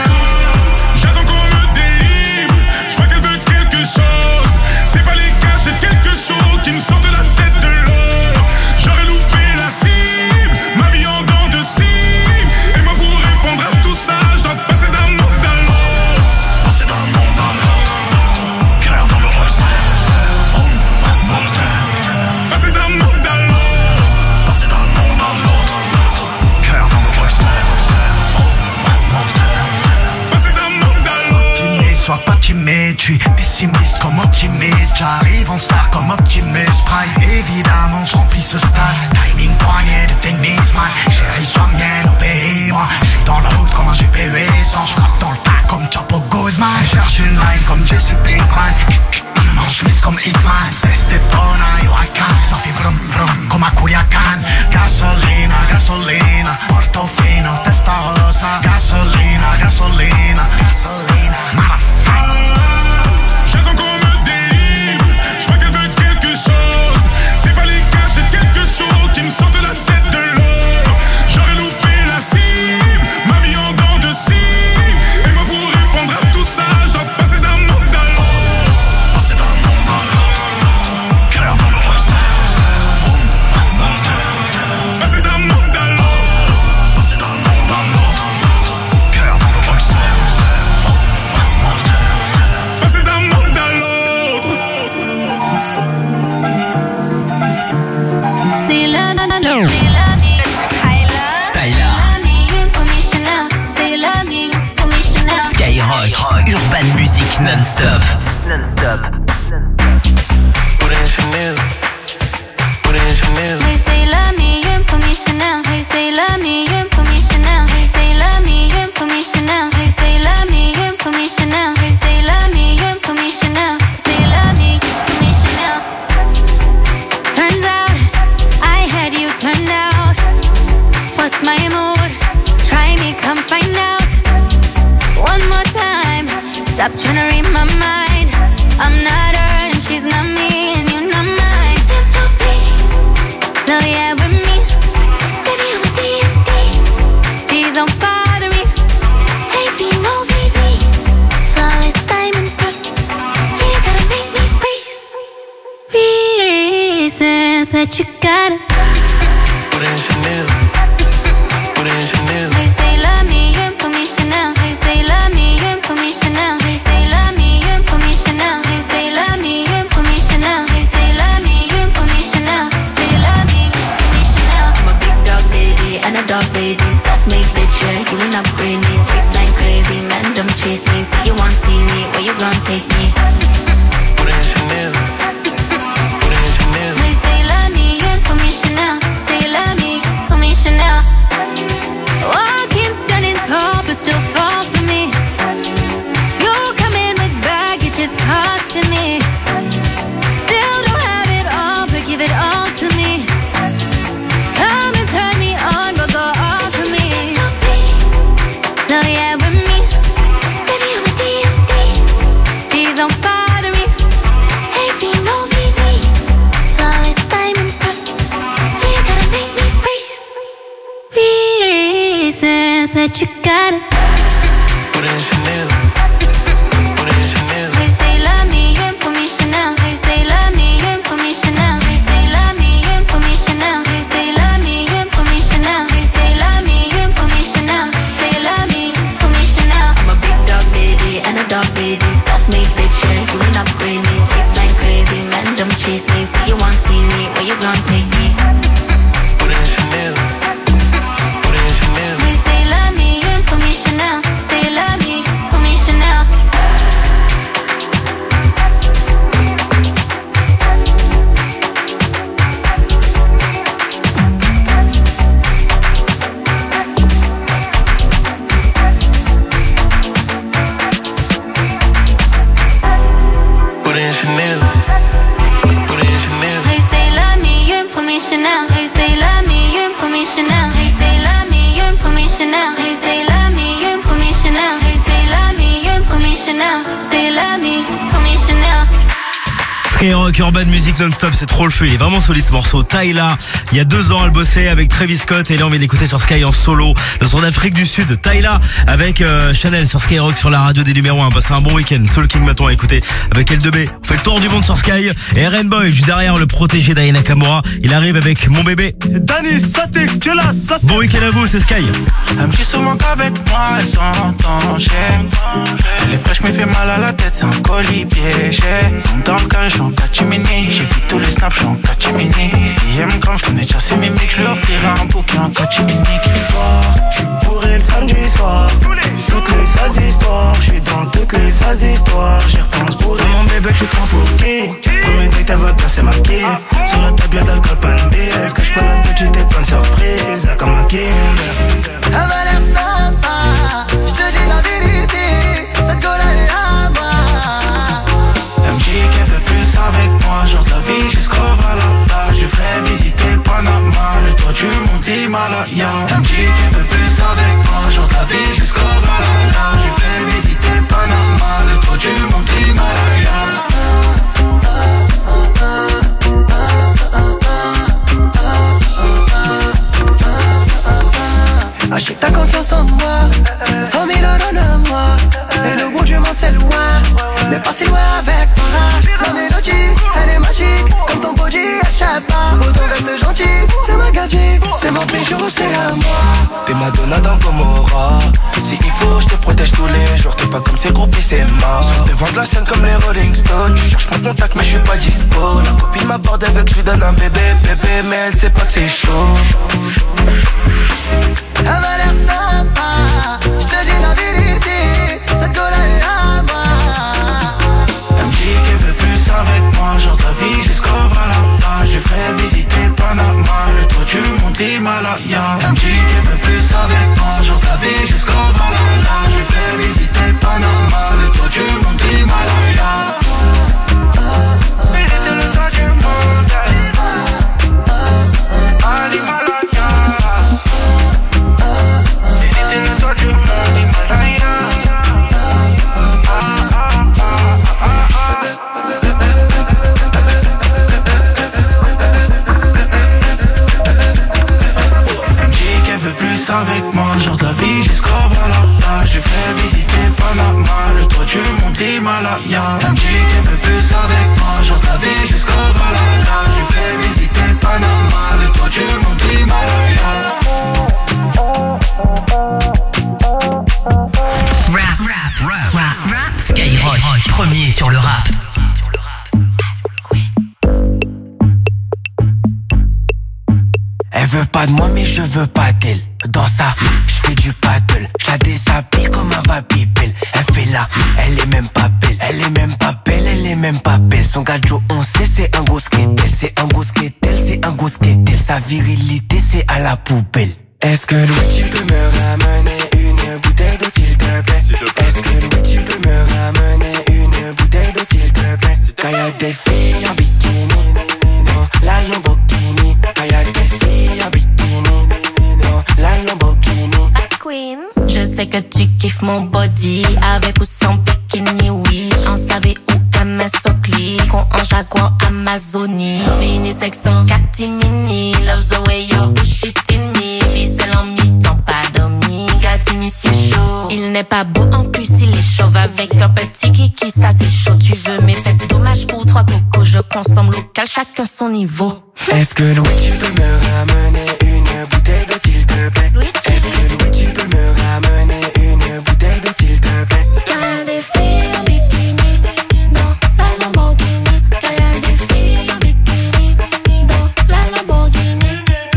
Speaker 2: en
Speaker 3: J'attends qu'on me délivre. Je vois qu'elle veut quelque chose. C'est pas les cas, j'ai quelque chose qui me sort de la tête de l'or. J'aurais loupé la cible, ma vie en dents de cible. Et moi pour répondre à tout ça, je dois passer d'un monde à l'autre.
Speaker 2: Passer d'un monde à l'autre. Cœur dans le roster. Vroom, vroom, moteur.
Speaker 3: Passer d'un monde à l'autre.
Speaker 2: Passer d'un monde à l'autre. Cœur dans le roster. Vroom, vroom, moteur.
Speaker 3: Passer d'un monde à l'autre.
Speaker 2: Optimiste, sois pas timide, je suis pessimiste comme optimiste. J'arrive en star comme Optimus Prime. Évidemment, je remplis ce stade. Timing poignet de tennis, man. Chérie, sois mienne, obéis-moi. Je suis dans la route comme un GPU sans. Je frappe dans le tas comme Chapo Guzman. Je cherche une line comme Jesse Pinkman. En chemise comme Hitman. Estepona, Yoacan. Ça fait vrum vrum comme à Culiacan. Gasolina, gasolina. Portofino, Testarossa. Gasolina, gasolina. Gasolina, motherfucker.
Speaker 3: J'attends qu'on me délivre. Je vois qu'elle veut quelque chose. C'est pas les cas, j'ai quelque chose qui me sort de la tête de l'or. J'aurais loupé la cible, ma vie en dents de cible. Et moi pour répondre à tout ça, je dois passer d'un monde à l'autre.
Speaker 2: Passer d'un monde à l'autre. Cœur dans le roster. Vroom, vroom, moteur.
Speaker 3: Passer d'un monde à l'autre.
Speaker 2: Passer d'un monde à l'autre. Cœur dans le roster. Vroom, vroom, moteur.
Speaker 3: Passer d'un monde à l'autre.
Speaker 5: Skyrock, Urban Music non-stop.
Speaker 7: Hey, say love me, you put me Chanel. Hey, say love me, you put me Chanel. Hey, say love me, you put me Chanel. Hey, say love me, you put me Chanel. Hey, say love me, you put me Chanel. Say love me, put me Chanel. Turns out I had you turned out. What's my mood? Try me, come find out. One more time. Stop trying to read my mind. I'm not that you gotta
Speaker 6: put in Chanel. Put in Chanel.
Speaker 7: They say love me, you ain't put me Chanel. They say love me, you ain't put me Chanel. They say love me, you ain't put me Chanel. They say love me, you ain't put me Chanel. They say love me, you ain't put me Chanel. Say love me, put me Chanel. I'm a big dog baby and a dog baby. Self-made bitch, yeah, you ain't upgrade me. Waistline crazy, man, don't chase me. Say you want see me, where you gon' take me?
Speaker 6: Put in Chanel. Put in Chanel.
Speaker 7: They say love me, you ain't put me Chanel. Say love me, put me Chanel. Walking standing tall, but still fall for me. You come in with baggage, it's costing me. Still don't have it all, but give it all to me. Come and turn me on, but go off for me. No, yeah, with me. Baby, I'm a DMD. Please don't bother me. AB, no VV. Flawless diamond dust. So you gotta make me freeze. Reasons that you gotta
Speaker 6: Put in Chanel. Put in Chanel.
Speaker 7: They say love me, you ain't put me Chanel. They say love me, you ain't put me Chanel. They say love me, you ain't put me Chanel. They say love me, you ain't put me Chanel. They say love me, you ain't put me Chanel. Say love me, put me Chanel. I'm a big dog baby and a dog baby. Self-made bitch, yeah, you ain't upgrade me. Waistline crazy, man, don't chase me. Say you want see me, where you gon' take me?
Speaker 6: Put in Chanel. Put in Chanel.
Speaker 7: They say love me, you ain't put me Chanel. Say love me, put me Chanel.
Speaker 6: Put in Chanel. Put in Chanel.
Speaker 7: They say love me, you ain't put me Chanel. They say love me, you ain't put me Chanel. They say love me, you ain't put me Chanel. They say love me, you ain't put me Chanel. They say love me, you ain't put me Chanel. Say love me, put me Chanel.
Speaker 4: Skyrock, Urban Music non-stop, c'est trop le feu, il est vraiment solide ce morceau. Tyla, il y a 2 ans, elle bossait avec Travis Scott et là on vient d'écouter sur Sky en solo. Le son d'Afrique du Sud, Tyla avec Chanel sur Skyrock sur la radio des numéros 1. Passez un bon week-end. Soul King maintenant à écouter avec L2B. On fait le tour du monde sur Sky. Et RN Boy, juste derrière le protégé d'Aya Nakamura. Il arrive avec Mon Bébé.
Speaker 8: Danny, ça dégueulasse, ça.
Speaker 4: Bon week-end à vous, c'est Sky.
Speaker 9: Elle me dit souvent qu'avec moi elle s'entend. Elle est fraîche mais fait mal à la tête, c'est un colis piégé. Dans le cas, je suis en catimini. J'ai vu tous les snaps, je suis en catimini. Si elle me crame, je connais déjà ses mimiques. Je lui offrirai un bouquet en catimini.
Speaker 8: Soir, je suis bourré le samedi soir. Toutes les sales histoires, je suis dans toutes les sales histoires. J'y repense bourré. Mon bébé, je suis trop pour qui? Premier date, elle va bien se maquiller. Sur la table, y'a d'alcool, pas une BS. Cache pas la petite et plein de surprises. Comme un Kinder.
Speaker 6: Elle m'a l'air sympa, je te dis la vérité. Cette go là est à moi.
Speaker 9: Elle me dit qu'elle veut plus avec moi. Genre de la vie jusqu'au Valhalla. Je ferai visiter le Panama, le toit du monde Himalaya. Elle me dit qu'elle veut plus avec moi. Genre de la vie jusqu'au Valhalla. Je ferai visiter le Panama, le toit du monde Himalaya.
Speaker 6: Achète ta confiance en moi, 100 000 euros de moi. Et le bout du monde c'est loin, mais pas si loin avec toi. La mélodie, elle est magique, comme ton body, achète pas. Autant reste gentil, c'est ma gadget, c'est mon bijou, c'est à moi.
Speaker 8: T'es Madonna dans Gomorrah. Si il faut, je te protège tous les jours. T'es pas comme ces groupies, c'est mort. Sur devant de la scène comme les Rolling Stones. Tu cherches mon contact, mais je suis pas dispo. La copine m'aborde avec, je lui donne un bébé, mais elle sait pas que c'est chaud.
Speaker 6: Elle m'a l'air sympa, je te dis la vérité. Cette go là est à moi.
Speaker 9: Elle me dit qu'elle veut plus avec moi. Genre de la vie jusqu'au Valhalla. Je ferai visiter le Panama, le toit du monde Himalaya. Elle me dit qu'elle veut plus avec moi. Genre de la vie jusqu'au Valhalla. Je ferai visiter le Panama, le toit du monde Himalaya. Visiter le toit du monde à l'Himalaya. Avec moi, genre de la vie jusqu'au Valhalla. Je ferai visiter Panama, le toit du monde Himalaya. Elle me dit qu'elle veut plus avec moi, genre de la vie jusqu'au Valhalla. Je ferai visiter Panama.
Speaker 8: Elle veut pas de moi mais je veux pas d'elle. Dans ça, je fais du paddle. Je la déshabille comme un babybel. Elle fait là, elle est même pas belle. Elle est même pas belle, elle est même pas belle. Son gadjo on sait c'est un gros skatel. C'est un gros skatel, c'est un gros skatel. Sa virilité c'est à la poubelle. Est-ce que Louis tu peux me ramener une bouteille d'eau s'il te plaît? Est-ce que Louis tu peux me ramener une bouteille d'eau s'il te plaît? Quand y'a des filles en bikini dans la Lamborghini. Quand y'a des filles en bikini dans la Lamborghini.
Speaker 10: Queen. Je sais que tu kiffes mon body avec ou sans bikini, oui. En savait où MS Oakley, con en Jaguar Amazonie. Vini section catimini, loves the way you push it in me. Vicelle en mi-temps, pas dormi, Gatini c'est chaud. Il n'est pas beau en plus, il est chauve avec un petit kiki, ça c'est chaud. Tu veux mes fesses, dommage pour trois cocos. Je consomme local, chacun son niveau.
Speaker 8: Est-ce que Louis tu peux me ramener une bouteille d'eau s'il te plaît? Est-ce que Louis tu peux me ramener une bouteille d'eau s'il te plaît?
Speaker 10: Y'a des filles en bikini dans la Lamborghini. Y'a des filles en bikini dans la Lamborghini.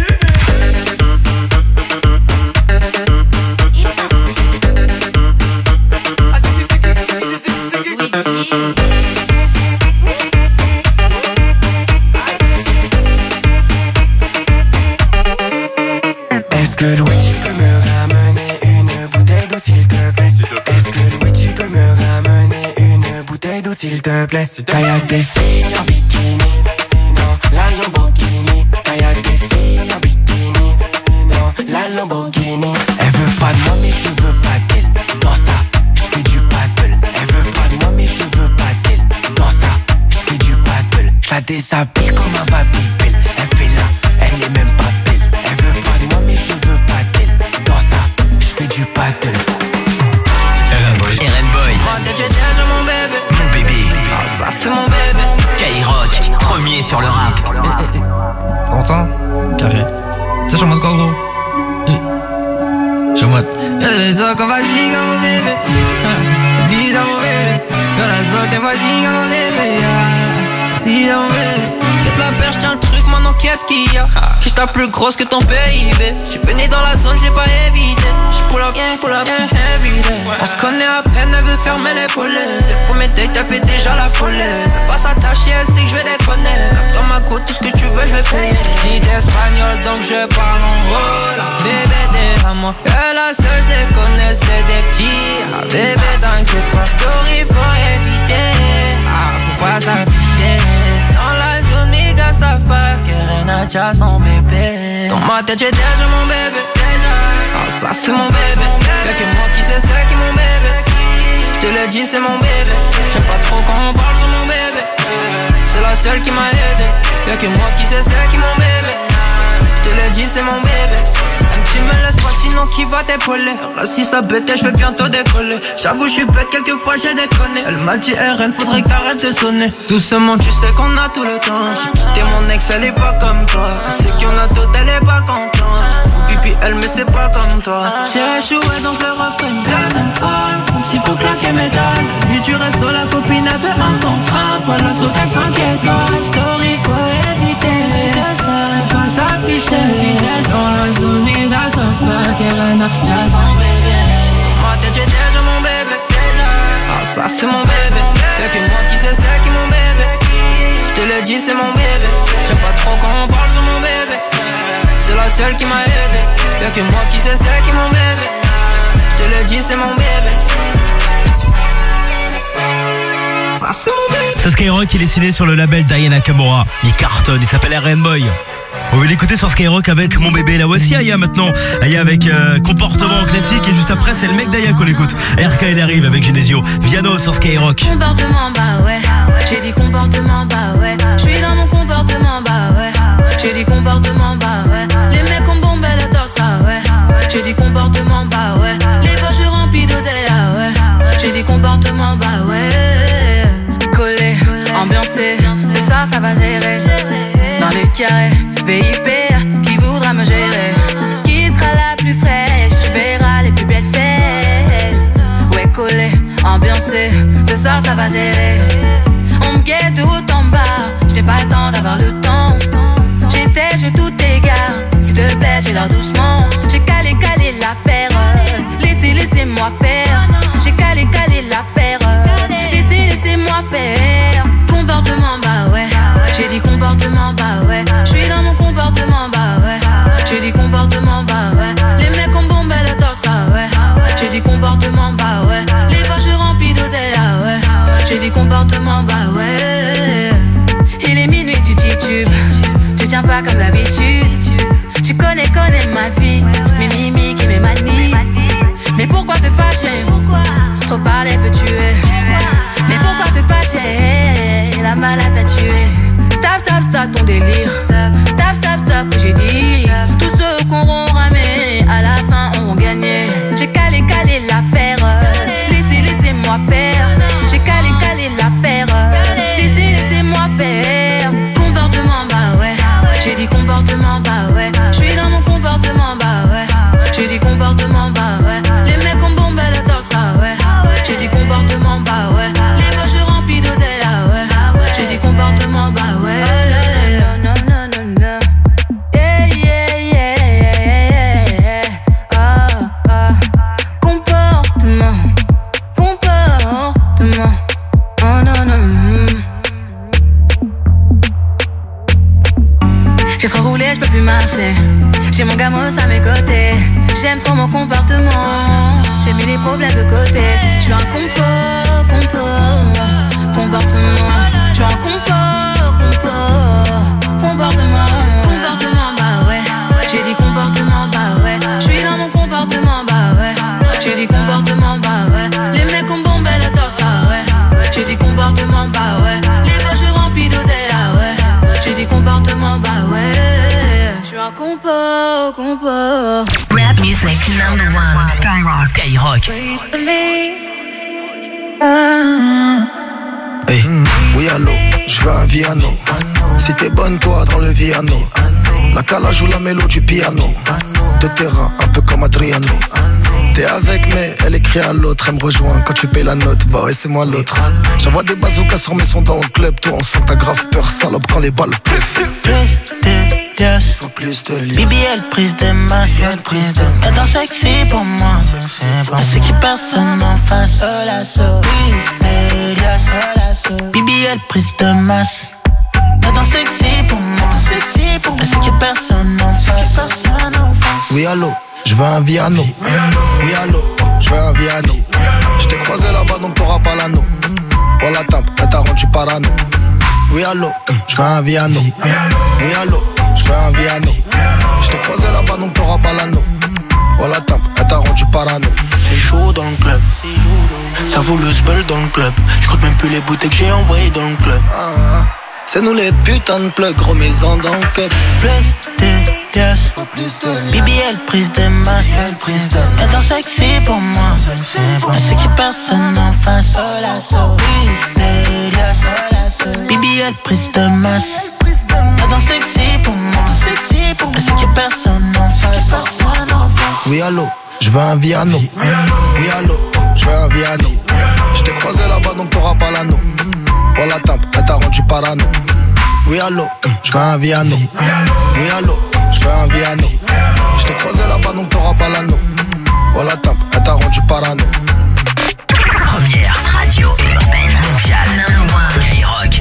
Speaker 8: Est-ce que Louis tu peux me ramener une bouteille d'eau s'il te plaît? Est-ce que Louis tu peux me ramener une bouteille d'eau s'il te plaît? Quand y'a des filles en bikini dans la Lamborghini. Quand y'a des filles en bikini dans la Lamborghini. Elle veut pas de moi mais je veux pas d'elle. Dans ça, je fais du paddle. Elle veut pas de moi mais je veux pas d'elle. Dans ça, je fais du paddle. Je la déshabille comme un babybel. Elle fait là, elle est même pas belle. Elle veut pas de moi mais je veux pas d'elle. Dans ça, je fais du paddle.
Speaker 5: RN Boy. Mon bébé.
Speaker 8: Ah ça c'est mon bébé.
Speaker 5: Skyrock, premier sur le rap.
Speaker 11: T'entends? Carré. Tu sais, je suis en mode quoi, gros? Je suis en mode. Les autres, on va zinger mon bébé. Dis à mon bébé. Dans la zone, t'es vas-y, mon bébé. Dis à mon bébé. Quitte la perche, tiens le truc, maintenant qu'est-ce qu'il y a? Qui t'a plus grosse que ton PIB. J'suis venu dans la zone, j'l'ai pas évité. J'pull up, everyday. On se connaît à peine, elle veut fermer les volets. Dès le premier date, elle fait déjà la folie. Elle pas s'attacher, elle sait que j'vais déconner. Cap dans ma côte, tout ce que tu veux, j'vais payer. Dis d'espagnol, donc je parle en rola. Bébé, derrière moi, que la seule je connais, c'est des petits. Ah, bébé, t'inquiète pas, story, faut éviter. Ah, faut pas s'afficher. Dans la zone, mes gars savent pas que Renacha son bébé. Dans ma tête, j'ai déjà mon bébé. Ah, ça c'est mon bébé. Y'a que moi qui sais c'est qui mon bébé. J'te l'ai dit, c'est mon bébé. J'aime pas trop quand on parle sur mon bébé. C'est la seule qui m'a aidé. Y'a que moi qui sais c'est qui mon bébé. J'te l'ai dit, c'est mon bébé. Tu me laisses pas sinon qui va t'épauler. Si ça bête, je vais bientôt décoller. J'avoue, je suis bête, quelquefois j'ai déconné. Elle m'a dit RN, faudrait que t'arrêtes de sonner. Doucement, tu sais qu'on a tout le temps. J'ai quitté mon ex, elle est pas comme toi. Elle sait qu'il y en a d'autres, elle est pas contente. Faut pipi, elle, mais c'est pas comme toi. J'ai échoué donc le refrain une deuxième fois. Comme s'il faut claquer mes dalles. Nuit du resto, la copine avait un contrat. Pas la sauter, elle s'inquiète. Story, faut éviter. Faut pas s'afficher. Dans la zone, ça pas qu'elle a déjà son bébé. Dans ma tête j'ai déjà mon bébé. Ah ça c'est mon bébé. Y'a que moi qui sais c'est qui mon bébé. J'te l'ai dit c'est mon bébé. J'aime pas trop quand on parle sur mon bébé. C'est la seule qui m'a aidé. Y'a que moi qui sais c'est qui mon bébé. J'te l'ai dit c'est mon bébé. Ça c'est mon bébé.
Speaker 4: C'est Skyrock, il est signé sur le label Diana Nakamura. Il cartonne, il s'appelle RN Boy. On va l'écouter sur Skyrock avec Mon Bébé. La voici Aya maintenant. Aya avec comportement classique. Et juste après c'est le mec d'Aya qu'on écoute. RK il arrive avec Genesio. Viano sur Skyrock.
Speaker 10: Comportement bah ouais. J'ai dit comportement bah ouais. J'suis dans mon comportement bah ouais. J'ai dit comportement bah ouais. Les mecs ont bombé le torse ah ouais. J'ai dit comportement bah ouais. Les poches remplies d'oseille ah ouais. J'ai dit comportement bah ouais. Collé, ambiancé. Ce soir ça va gérer. Dans les carrés, VIP, qui voudra me gérer? Qui sera la plus fraîche? Tu verras les plus belles fesses. Ouais, collé, ambiancé, ce soir ça va gérer. On me guette tout en bas, j't'ai pas le temps d'avoir le temps. J'étais, je tout égare. Si te délire. Stop, stop, stop, j'ai dit. Tous ceux qu'on auront ramé, à la fin ont gagné. J'ai calé l'affaire. Laissez-moi faire. J'ai calé l'affaire. Laissez-moi faire. Comportement, bah ouais. J'ai dit comportement, bah ouais. J'suis dans mon comportement, bah ouais. J'ai dit comportement, bah ouais. Les mecs ont bombé le torse, ah ouais. J'ai dit comportement, bah ouais. Les poches remplies d'oseille, ah ouais. J'ai dit comportement, bah ouais. Non, non, non, non. Yeah, yeah, yeah, yeah, yeah. Comportement. Oh non, non. J'ai trop roulé, j'peux plus marcher. J'ai mon gamos à mes côtés. J'aime trop mon comportement. J'ai mis les problèmes de côté. J'suis un comportement. J'suis un comportement, bah ouais. J'ai dit comportement, bah ouais. J'suis dans mon comportement, bah ouais. J'ai dit comportement, bah ouais. Les mecs ont bombé le torse, ah ouais. J'ai dit comportement, bah ouais. Les poches remplies d'oseille, ah ouais. J'ai dit comportement, bah ouais. J'suis un compo.
Speaker 5: Rap music #1 Skyrock.
Speaker 6: Hey, oui allô, je veux un Viano. Si t'es bonne toi dans le Viano. La cala joue la mélo du piano. De terrain, un peu comme Adriano. T'es avec mais elle écrit à l'autre. Elle me rejoint quand tu payes la note. Bah ouais c'est moi l'autre. J'envoie des bazookas sur mes sons dans le club. Toi on sent ta grave peur salope quand les balles pleuvent.
Speaker 9: Yes.
Speaker 6: Faut plus de liens.
Speaker 9: BBL prise de masse. Elle danse sexy pour moi. Elle sait qu'il personne en face. BBL prise de masse. Elle danse sexy pour moi. Elle sait qu'il personne en face.
Speaker 6: Oui allô, je veux un Viano. Oui allô, je veux un Viano. Je t'ai croisé là-bas donc t'auras pas l'anneau. Oh la tempe, elle t'a rendu parano. Oui allô, je veux un Viano. Oui allô, je veux un Viano. Je t'ai croisé là-bas donc t'auras pas l'anneau. Oh la tempe, elle t'a rendu parano.
Speaker 9: C'est chaud dans le club. Ça vaut le spell dans le club. Je compte même plus les bouteilles que j'ai envoyées dans le club.
Speaker 6: C'est nous les putains de plugs, gros maison dans le cup.
Speaker 9: Yes. BBL prise de masse. Elle danse sexy pour moi. Elle sait qu'il personne en face. BBL prise de masse. Elle danse sexy pour moi. Elle sait qu'il personne en face.
Speaker 6: Oui allô, je veux un Viano. Oui allô, je veux un Viano. Je t'ai croisé là-bas donc t'auras pas l'anneau. Oh la tempe, elle t'a rendu parano. Oui allô, je veux un Viano. Oui allô, je veux un Viano. Je t'ai croisé là-bas donc t'auras pas l'anneau. Oh la tempe, elle t'a rendu parano.
Speaker 5: Première radio urbaine mondiale #1 Skyrock.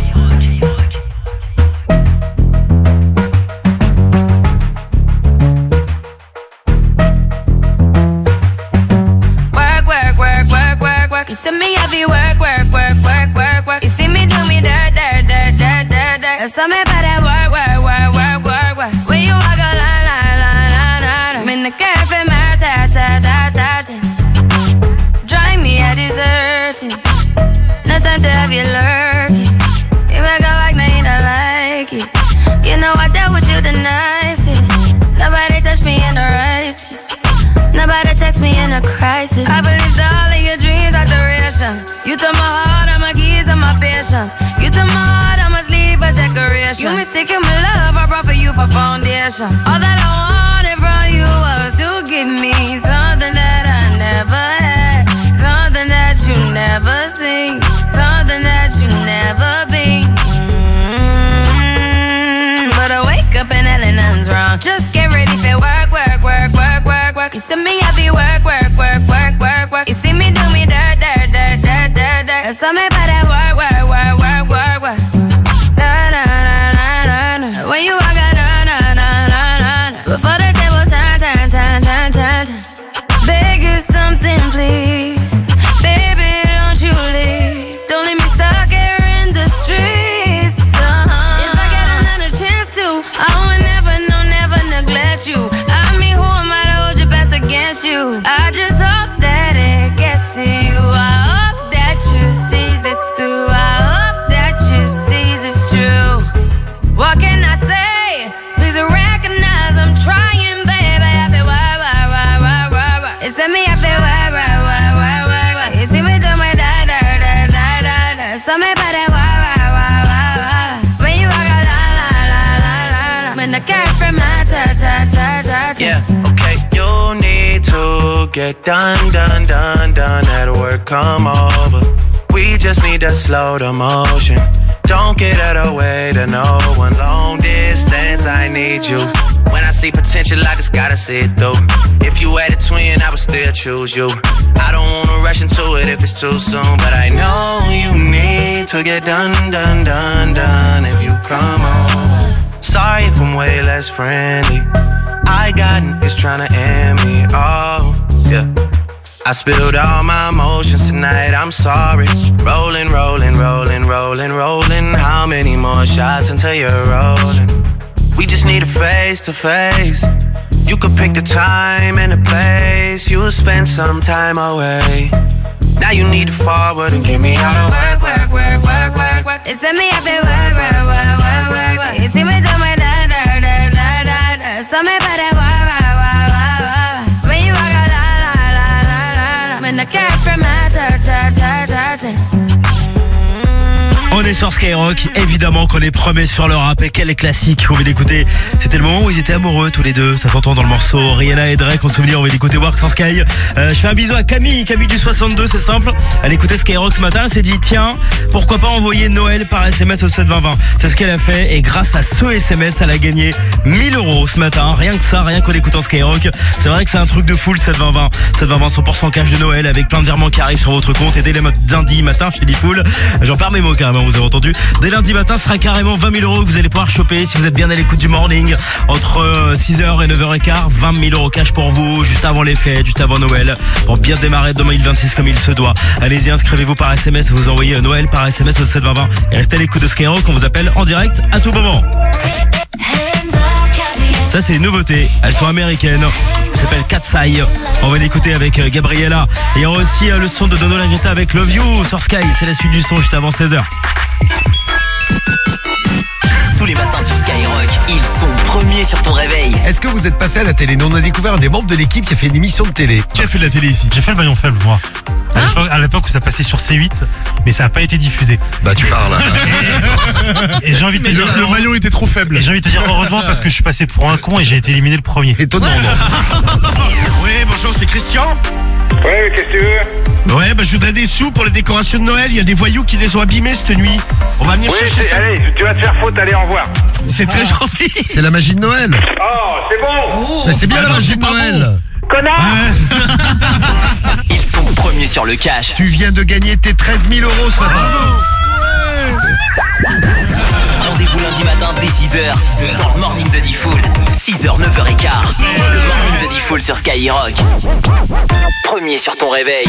Speaker 10: You see me heavy work. You see me do me dirt. That's how me better work. When you walk a line. I'm in the cafe, my drive me a dessert. No time to have you lurking. You make a back, now you don't like it. You know I dealt with you the nicest. Nobody touched me in the righteous. Nobody text me in a crisis. I believed all of your dreams are duration. You took my heart, all my keys, and my patience. You took my heart, I must leave a decoration. You mistaken my love, I brought for you for foundation. All that I wanted from you was to give me something that I never had, something that you never seen, something that you never been. But I wake up and hell nothing's wrong. Just get ready for work. You see me heavy work. You see me do me dirt. That's how me better work. When you walk out,
Speaker 7: tarting.
Speaker 6: Yeah, okay, you need to get done at work, come over. We just need to slow the motion. Don't get out of the way to no one. Long distance, I need you. When I see potential, I just gotta see it through. If you had a twin, I would still choose you. I don't wanna rush into it if it's too soon, but I know you need to get done if you come over. Sorry if I'm way less friendly. I got niggas tryna end me, oh, yeah. I spilled all my emotions tonight, I'm sorry. Rolling. How many more shots until you're rolling? We just need a face to face. You could pick the time and the place. You'll spend some time away. Now you need to forward and get me out of work.
Speaker 7: It's me up there, work. You see me do my da. So me better work. When you walk out, la. When the cat from my dirt.
Speaker 4: On est sur Skyrock, évidemment qu'on est premiers sur le rap et quel classique, on vient d'écouter. C'était le moment où ils étaient amoureux tous les deux, ça s'entend dans le morceau. Rihanna et Drake, on se souvient, on vient d'écouter Work sans Sky. Je fais un bisou à Camille du 62, c'est simple. Elle écoutait Skyrock ce matin, elle s'est dit tiens, pourquoi pas envoyer Noël par SMS au 72020. C'est ce qu'elle a fait et grâce à ce SMS, elle a gagné 1000 € ce matin. Rien que ça, rien qu'en écoutant Skyrock. C'est vrai que c'est un truc de fou le 72020. 72020 100% cash de Noël avec plein de virements qui arrivent sur votre compte et dès lundi matin, je dis full. J'en perds mes mots carrément. Vous avez entendu. Dès lundi matin, ce sera carrément 20 000 € que vous allez pouvoir choper si vous êtes bien à l'écoute du morning. Entre 6h et 9h15, 20 000 € cash pour vous, juste avant les fêtes, juste avant Noël, pour bien démarrer 2026 comme il se doit. Allez-y, inscrivez-vous par SMS, vous envoyez Noël par SMS au 72020 et restez à l'écoute de Skyrock, on vous appelle en direct à tout moment. Ça c'est une nouveauté, elles sont américaines. Ça s'appelle Cat's Eye. On va l'écouter avec Gabriella. Et il y aura aussi le son de Dono Lagreta avec Love You sur Sky. C'est la suite du son juste avant 16h.
Speaker 5: Tous les matins sur Skyrock, ils sont premiers sur ton réveil.
Speaker 13: Est-ce que vous êtes passé à la télé? Nous, on a découvert un des membres de l'équipe qui a fait une émission de télé.
Speaker 14: Qui a fait de la télé ici? J'ai fait le maillon faible, moi. À l'époque où ça passait sur C8, mais ça n'a pas été diffusé.
Speaker 13: Bah tu parles.
Speaker 14: Et j'ai envie de te dire,
Speaker 22: le maillon était trop faible.
Speaker 14: Et j'ai envie de te dire heureusement parce que je suis passé pour un con et j'ai été éliminé le premier.
Speaker 13: Étonnant, non?
Speaker 22: Oui, bonjour, c'est Christian.
Speaker 15: Ouais, qu'est-ce que tu veux?
Speaker 22: Ouais, je voudrais des sous pour les décorations de Noël. Il y a des voyous qui les ont abîmés cette nuit. On va venir chercher ça.
Speaker 15: Allez, tu vas te faire faute, allez, au revoir.
Speaker 22: C'est très gentil.
Speaker 13: C'est la magie de Noël.
Speaker 15: Oh, c'est bon.
Speaker 13: Mais c'est bien la magie de Noël.
Speaker 15: Connard.
Speaker 5: Ils sont premiers sur le cash.
Speaker 13: Tu viens de gagner tes 13 000 € ce matin.
Speaker 5: Rendez-vous lundi matin dès 6h dans le morning de Diffoul. 6h, 9h15. Le morning de Diffoul sur Skyrock. Premier sur ton réveil.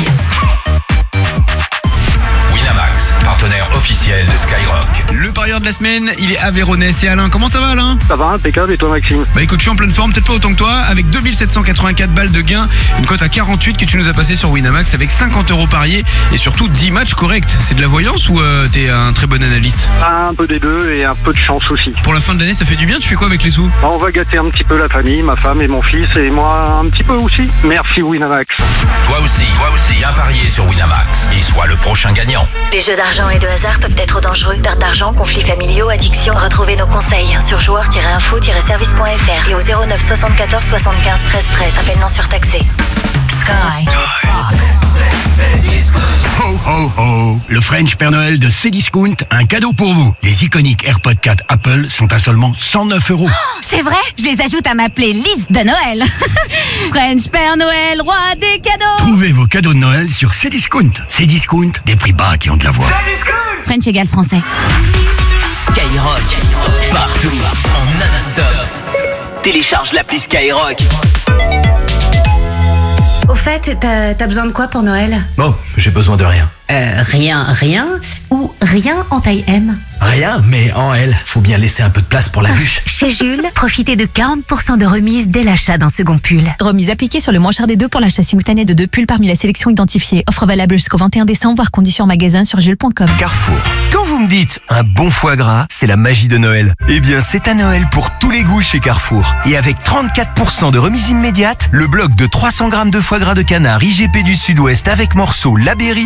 Speaker 16: Winamax, partenaire officiel de Skyrock.
Speaker 17: Le parieur de la semaine, il est Aveyronais, c'est Alain. Comment ça va, Alain?
Speaker 15: Ça va, impeccable, et toi, Maxime?
Speaker 17: Bah écoute, je suis en pleine forme, peut-être pas autant que toi, avec 2784 balles de gain, une cote à 48 que tu nous as passé sur Winamax avec 50 € pariés et surtout 10 matchs corrects. C'est de la voyance ou t'es un très bon analyste?
Speaker 15: Un peu des deux et un peu de chance aussi.
Speaker 17: Pour la fin de l'année, ça fait du bien, tu fais quoi avec les sous?
Speaker 15: On va gâter un petit peu la famille, ma femme et mon fils, et moi un petit peu aussi. Merci Winamax.
Speaker 16: Toi aussi, viens parier sur Winamax et sois le prochain gagnant.
Speaker 1: Les jeux d'argent et de hasard peuvent être dangereux. Perte d'argent, conflits familiaux, addiction. Retrouvez nos conseils sur joueurs-info-service.fr et au 09 74 75 13 13. Appel non surtaxé. Sky.
Speaker 26: Ho ho ho. Le French Père Noël de Cdiscount, un cadeau pour vous. Les iconiques AirPods 4 Apple sont à seulement 109 €.
Speaker 27: Oh, c'est vrai? Je les ajoute à ma playlist de Noël. French Père Noël, roi des cadeaux.
Speaker 26: Trouvez vos cadeaux de Noël sur Cdiscount. Cdiscount, des prix bas qui ont de la voix.
Speaker 27: French égale français.
Speaker 5: Skyrock, partout, en non-stop. Télécharge l'appli Skyrock.
Speaker 27: Au fait, t'as besoin de quoi pour Noël?
Speaker 13: Bon, j'ai besoin de rien.
Speaker 27: Rien ou rien en taille M?
Speaker 13: Rien, mais en L. Faut bien laisser un peu de place pour la bûche.
Speaker 27: Chez Jules, profitez de 40% de remise dès l'achat d'un second pull.
Speaker 28: Remise appliquée sur le moins cher des deux pour l'achat simultané de 2 pulls parmi la sélection identifiée. Offre valable jusqu'au 21 décembre, voire conditions en magasin sur jules.com.
Speaker 20: Carrefour. Quand vous me dites un bon foie gras, c'est la magie de Noël. Eh bien, c'est à Noël pour tous les goûts chez Carrefour. Et avec 34% de remise immédiate, le bloc de 300 grammes de foie gras de canard IGP du Sud-Ouest avec morceaux La Berry est à seulement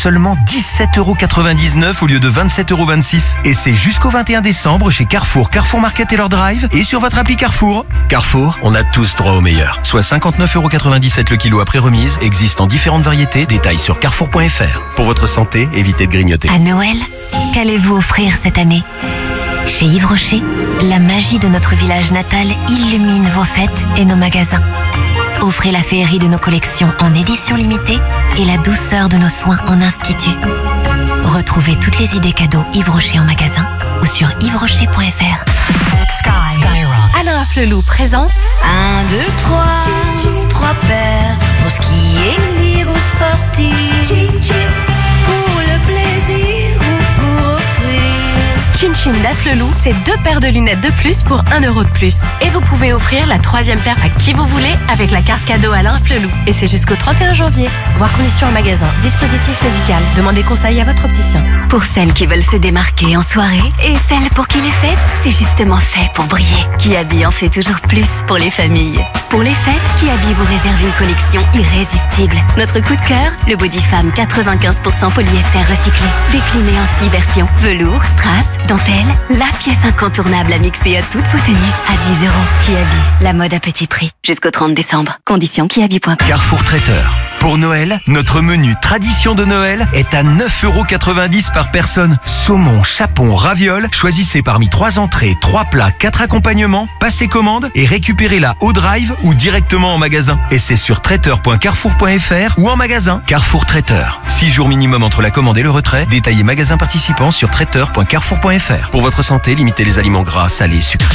Speaker 20: seulement 17,99€ au lieu de 27,26€. Et c'est jusqu'au 21 décembre chez Carrefour, Carrefour Market et leur Drive et sur votre appli Carrefour. Carrefour, on a tous droit au meilleur. Soit 59,97€ le kilo après remise, existe en différentes variétés. Détails sur carrefour.fr. Pour votre santé, évitez de grignoter.
Speaker 1: À Noël, qu'allez-vous offrir cette année ? Chez Yves Rocher, la magie de notre village natal illumine vos fêtes et nos magasins. Offrez la féerie de nos collections en édition limitée et la douceur de nos soins en institut. Retrouvez toutes les idées cadeaux Yves Rocher en magasin ou sur yvesrocher.fr.
Speaker 2: Alain Afflelou présente 1, 2, 3, 3 paires pour skier, lire ou sortir, pour le plaisir ou pour offrir. Chin Chin d'Afflelou, c'est 2 paires de lunettes de plus pour 1€ de plus. Et vous pouvez offrir la 3e paire à qui vous voulez avec la carte cadeau Alain Afflelou. Et c'est jusqu'au 31 janvier. Voir conditions en magasin. Dispositif médical. Demandez conseil à votre opticien.
Speaker 1: Pour celles qui veulent se démarquer en soirée et celles pour qui les fêtes, c'est justement fait pour briller. Kiabi en fait toujours plus pour les familles. Pour les fêtes, Kiabi vous réserve une collection irrésistible. Notre coup de cœur, le body femme 95% polyester recyclé. Décliné en 6 versions. Velours, strass, dentelle, la pièce incontournable à mixer à toutes vos tenues à 10€. Kiabi, la mode à petit prix. Jusqu'au 30 décembre. Conditions kiabi.com.
Speaker 20: Carrefour Traiteur. Pour Noël, notre menu tradition de Noël est à 9,90€ par personne. Saumon, chapon, ravioles. Choisissez parmi 3 entrées, 3 plats, 4 accompagnements. Passez commande et récupérez-la au drive ou directement en magasin. Et c'est sur traiteur.carrefour.fr ou en magasin. Carrefour Traiteur. 6 jours minimum entre la commande et le retrait. Détaillez magasin participant sur traiteur.carrefour.fr. Pour votre santé, limitez les aliments gras, salés, sucrés.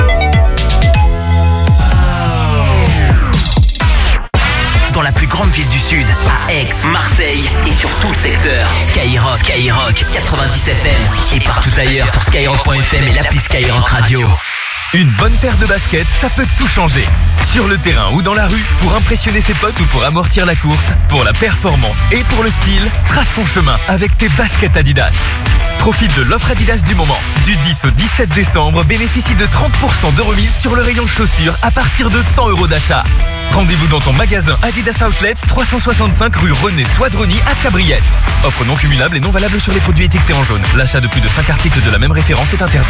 Speaker 5: Dans la plus grande ville du Sud, à Aix, Marseille et sur tout le secteur. Skyrock 90 FM et partout ailleurs sur skyrock.fm et l'appli Skyrock Radio.
Speaker 12: Une bonne paire de baskets, ça peut tout changer. Sur le terrain ou dans la rue, pour impressionner ses potes ou pour amortir la course, pour la performance et pour le style, trace ton chemin avec tes baskets Adidas. Profite de l'offre Adidas du moment. Du 10 au 17 décembre, bénéficie de 30% de remise sur le rayon chaussures à partir de 100€ d'achat. Rendez-vous dans ton magasin Adidas Outlet, 365 rue René Soidroni à Cabriès. Offre non cumulable et non valable sur les produits étiquetés en jaune. L'achat de plus de 5 articles de la même référence est interdit.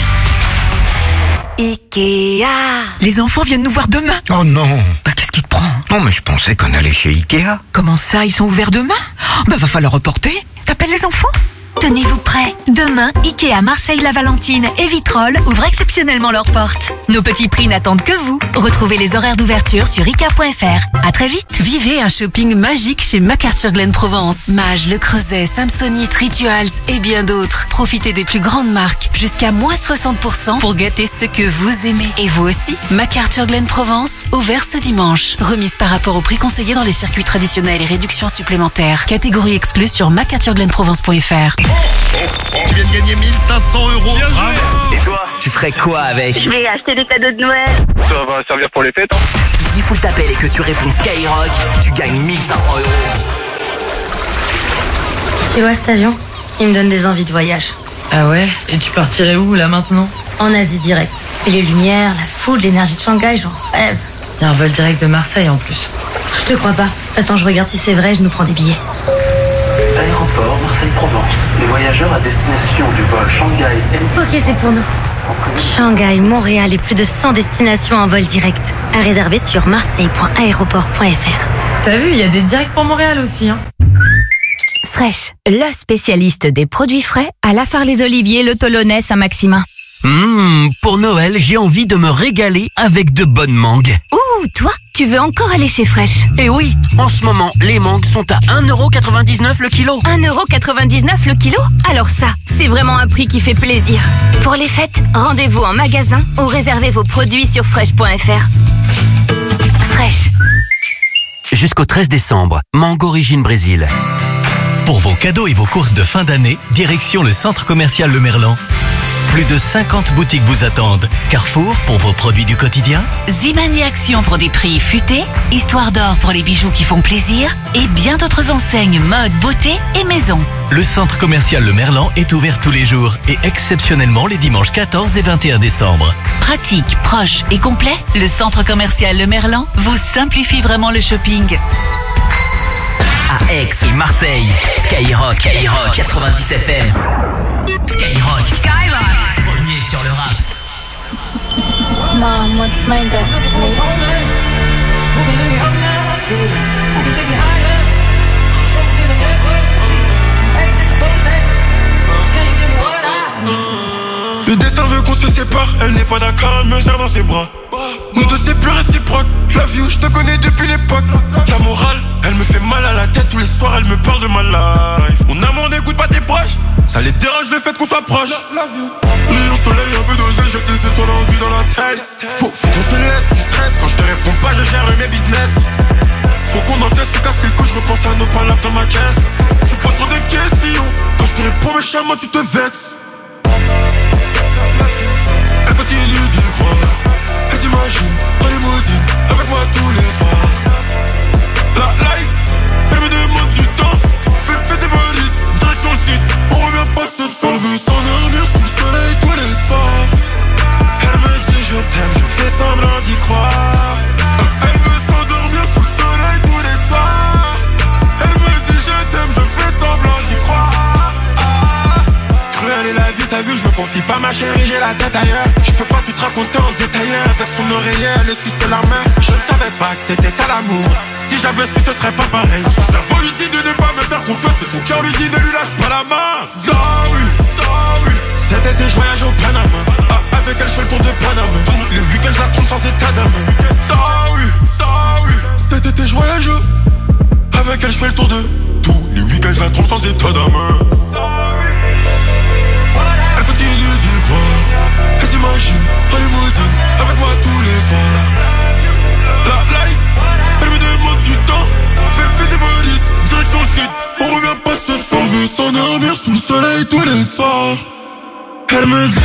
Speaker 2: Ikea.
Speaker 18: Les enfants viennent nous voir demain.
Speaker 19: Oh non.
Speaker 18: Bah qu'est-ce qui te prend?
Speaker 19: Non mais je pensais qu'on allait chez Ikea.
Speaker 18: Comment ça, ils sont ouverts demain? Bah va falloir reporter. T'appelles les enfants?
Speaker 27: Tenez-vous prêts. Demain, Ikea Marseille-la-Valentine et Vitrolles ouvrent exceptionnellement leurs portes. Nos petits prix n'attendent que vous. Retrouvez les horaires d'ouverture sur Ikea.fr. À très vite.
Speaker 21: Vivez un shopping magique chez MacArthur Glen Provence. Mage, Le Creuset, Samsonite, Rituals et bien d'autres. Profitez des plus grandes marques. Jusqu'à moins 60% pour gâter ce que vous aimez. Et vous aussi. MacArthur Glen Provence, ouvert ce dimanche. Remise par rapport au prix conseillé dans les circuits traditionnels et réductions supplémentaires. Catégorie exclue sur MacArthurGlenProvence.fr.
Speaker 12: Tu viens de gagner 1500€.
Speaker 5: Et toi, tu ferais quoi avec?
Speaker 2: Je vais acheter des cadeaux de Noël.
Speaker 15: Ça va servir pour les fêtes, hein.
Speaker 5: Si Diffoul t'appelle et que tu réponds Skyrock, tu gagnes 1500€.
Speaker 2: Tu vois cet avion? Il me donne des envies de voyage.
Speaker 11: Ah ouais? Et tu partirais où là maintenant?
Speaker 2: En Asie direct. Et les lumières, la foule, l'énergie de Shanghai, j'en rêve.
Speaker 11: Il y a un vol direct de Marseille en plus.
Speaker 2: Je te crois pas. Attends, je regarde si c'est vrai, je nous prends des billets.
Speaker 23: Aéroport Marseille-Provence. Les voyageurs à destination du vol Shanghai.
Speaker 2: Ok, c'est pour nous. Shanghai, Montréal et plus de 100 destinations en vol direct. À réserver sur marseille.aéroport.fr.
Speaker 11: T'as vu, il y a des directs pour Montréal aussi, hein.
Speaker 27: Fresh, le spécialiste des produits frais à La Phare-les-Oliviers, le Tolonnais, Saint-Maximin.
Speaker 24: Pour Noël, j'ai envie de me régaler avec de bonnes mangues.
Speaker 27: Ouh, toi, tu veux encore aller chez Fresh?
Speaker 24: Et oui, en ce moment, les mangues sont à 1,99€ le kilo.
Speaker 27: 1,99€ le kilo? Alors ça, c'est vraiment un prix qui fait plaisir. Pour les fêtes, rendez-vous en magasin ou réservez vos produits sur fresh.fr. Fresh.
Speaker 24: Jusqu'au 13 décembre, mangue origine Brésil.
Speaker 25: Pour vos cadeaux et vos courses de fin d'année, direction le centre commercial Le Merlan. Plus de 50 boutiques vous attendent. Carrefour pour vos produits du quotidien.
Speaker 27: Zimani Action pour des prix futés. Histoire d'or pour les bijoux qui font plaisir. Et bien d'autres enseignes mode, beauté et maison.
Speaker 25: Le centre commercial Le Merlan est ouvert tous les jours et exceptionnellement les dimanches 14 et 21 décembre.
Speaker 27: Pratique, proche et complet, le centre commercial Le Merlan vous simplifie vraiment le shopping.
Speaker 5: à Aix et Marseille. Skyrock 90 FM. Skyrock. Premier sur le rap.
Speaker 3: Mom, what's my destiny?
Speaker 4: Le destin veut qu'on se sépare, elle n'est pas d'accord, elle me serre dans ses bras. Nous deux c'est plus réciproque, love you, je te connais depuis l'époque. La morale, elle me fait mal à la tête, tous les soirs elle me parle de ma life. Mon amour n'écoute pas tes proches, ça les dérange le fait qu'on s'approche. Rayon soleil un peu dosé, j'ai des étoiles en vie dans la tête. Faut qu'on se laisse du stress, quand je te réponds pas je gère mes business. Faut qu'on encaisse, se casse les couilles, je repense à nos palabres dans ma caisse. Tu poses trop des questions, quand je te réponds méchamment tu te vexes. Elle continue d'y croire, elle s'imagine en limousine avec moi tous les soirs. La life, elle me demande du temps, fais tes valises, direction le site. On revient pas ce soir, on veut s'endormir sous le soleil tous les soirs. Elle me dit je t'aime, je fais semblant d'y croire. Elle veut s'endormir sous le soleil tous les soirs. Elle me dit je t'aime, je fais semblant d'y croire. Cruelle est la vie, t'as vu, je me confie pas ma chérie, j'ai la tête ailleurs. Je peux pas tout te raconter en détail. Avec son oreiller, elle essuie la main. Je ne savais pas que c'était ça l'amour. Si j'avais su, ce serait pas pareil. Son cerveau lui dit de ne pas me faire confiance, mais son cœur lui dit ne lui lâche pas la main. Sorry. Cet été je voyage au Panama. Avec elle je fais le tour de Panama. Le week-end je la trompe sans état d'âme. Sorry. Cet été je voyage. Avec elle je fais le tour de tous les week-ends je la trompe sans état d'âme. Elle continue d'y croire, elle s'imagine en limousine avec moi tous les soirs. La life, elle me demande du temps, fais tes valises, direction le site. On revient pas ce soir, on veut s'endormir sous le soleil tous les soirs. Elle me dit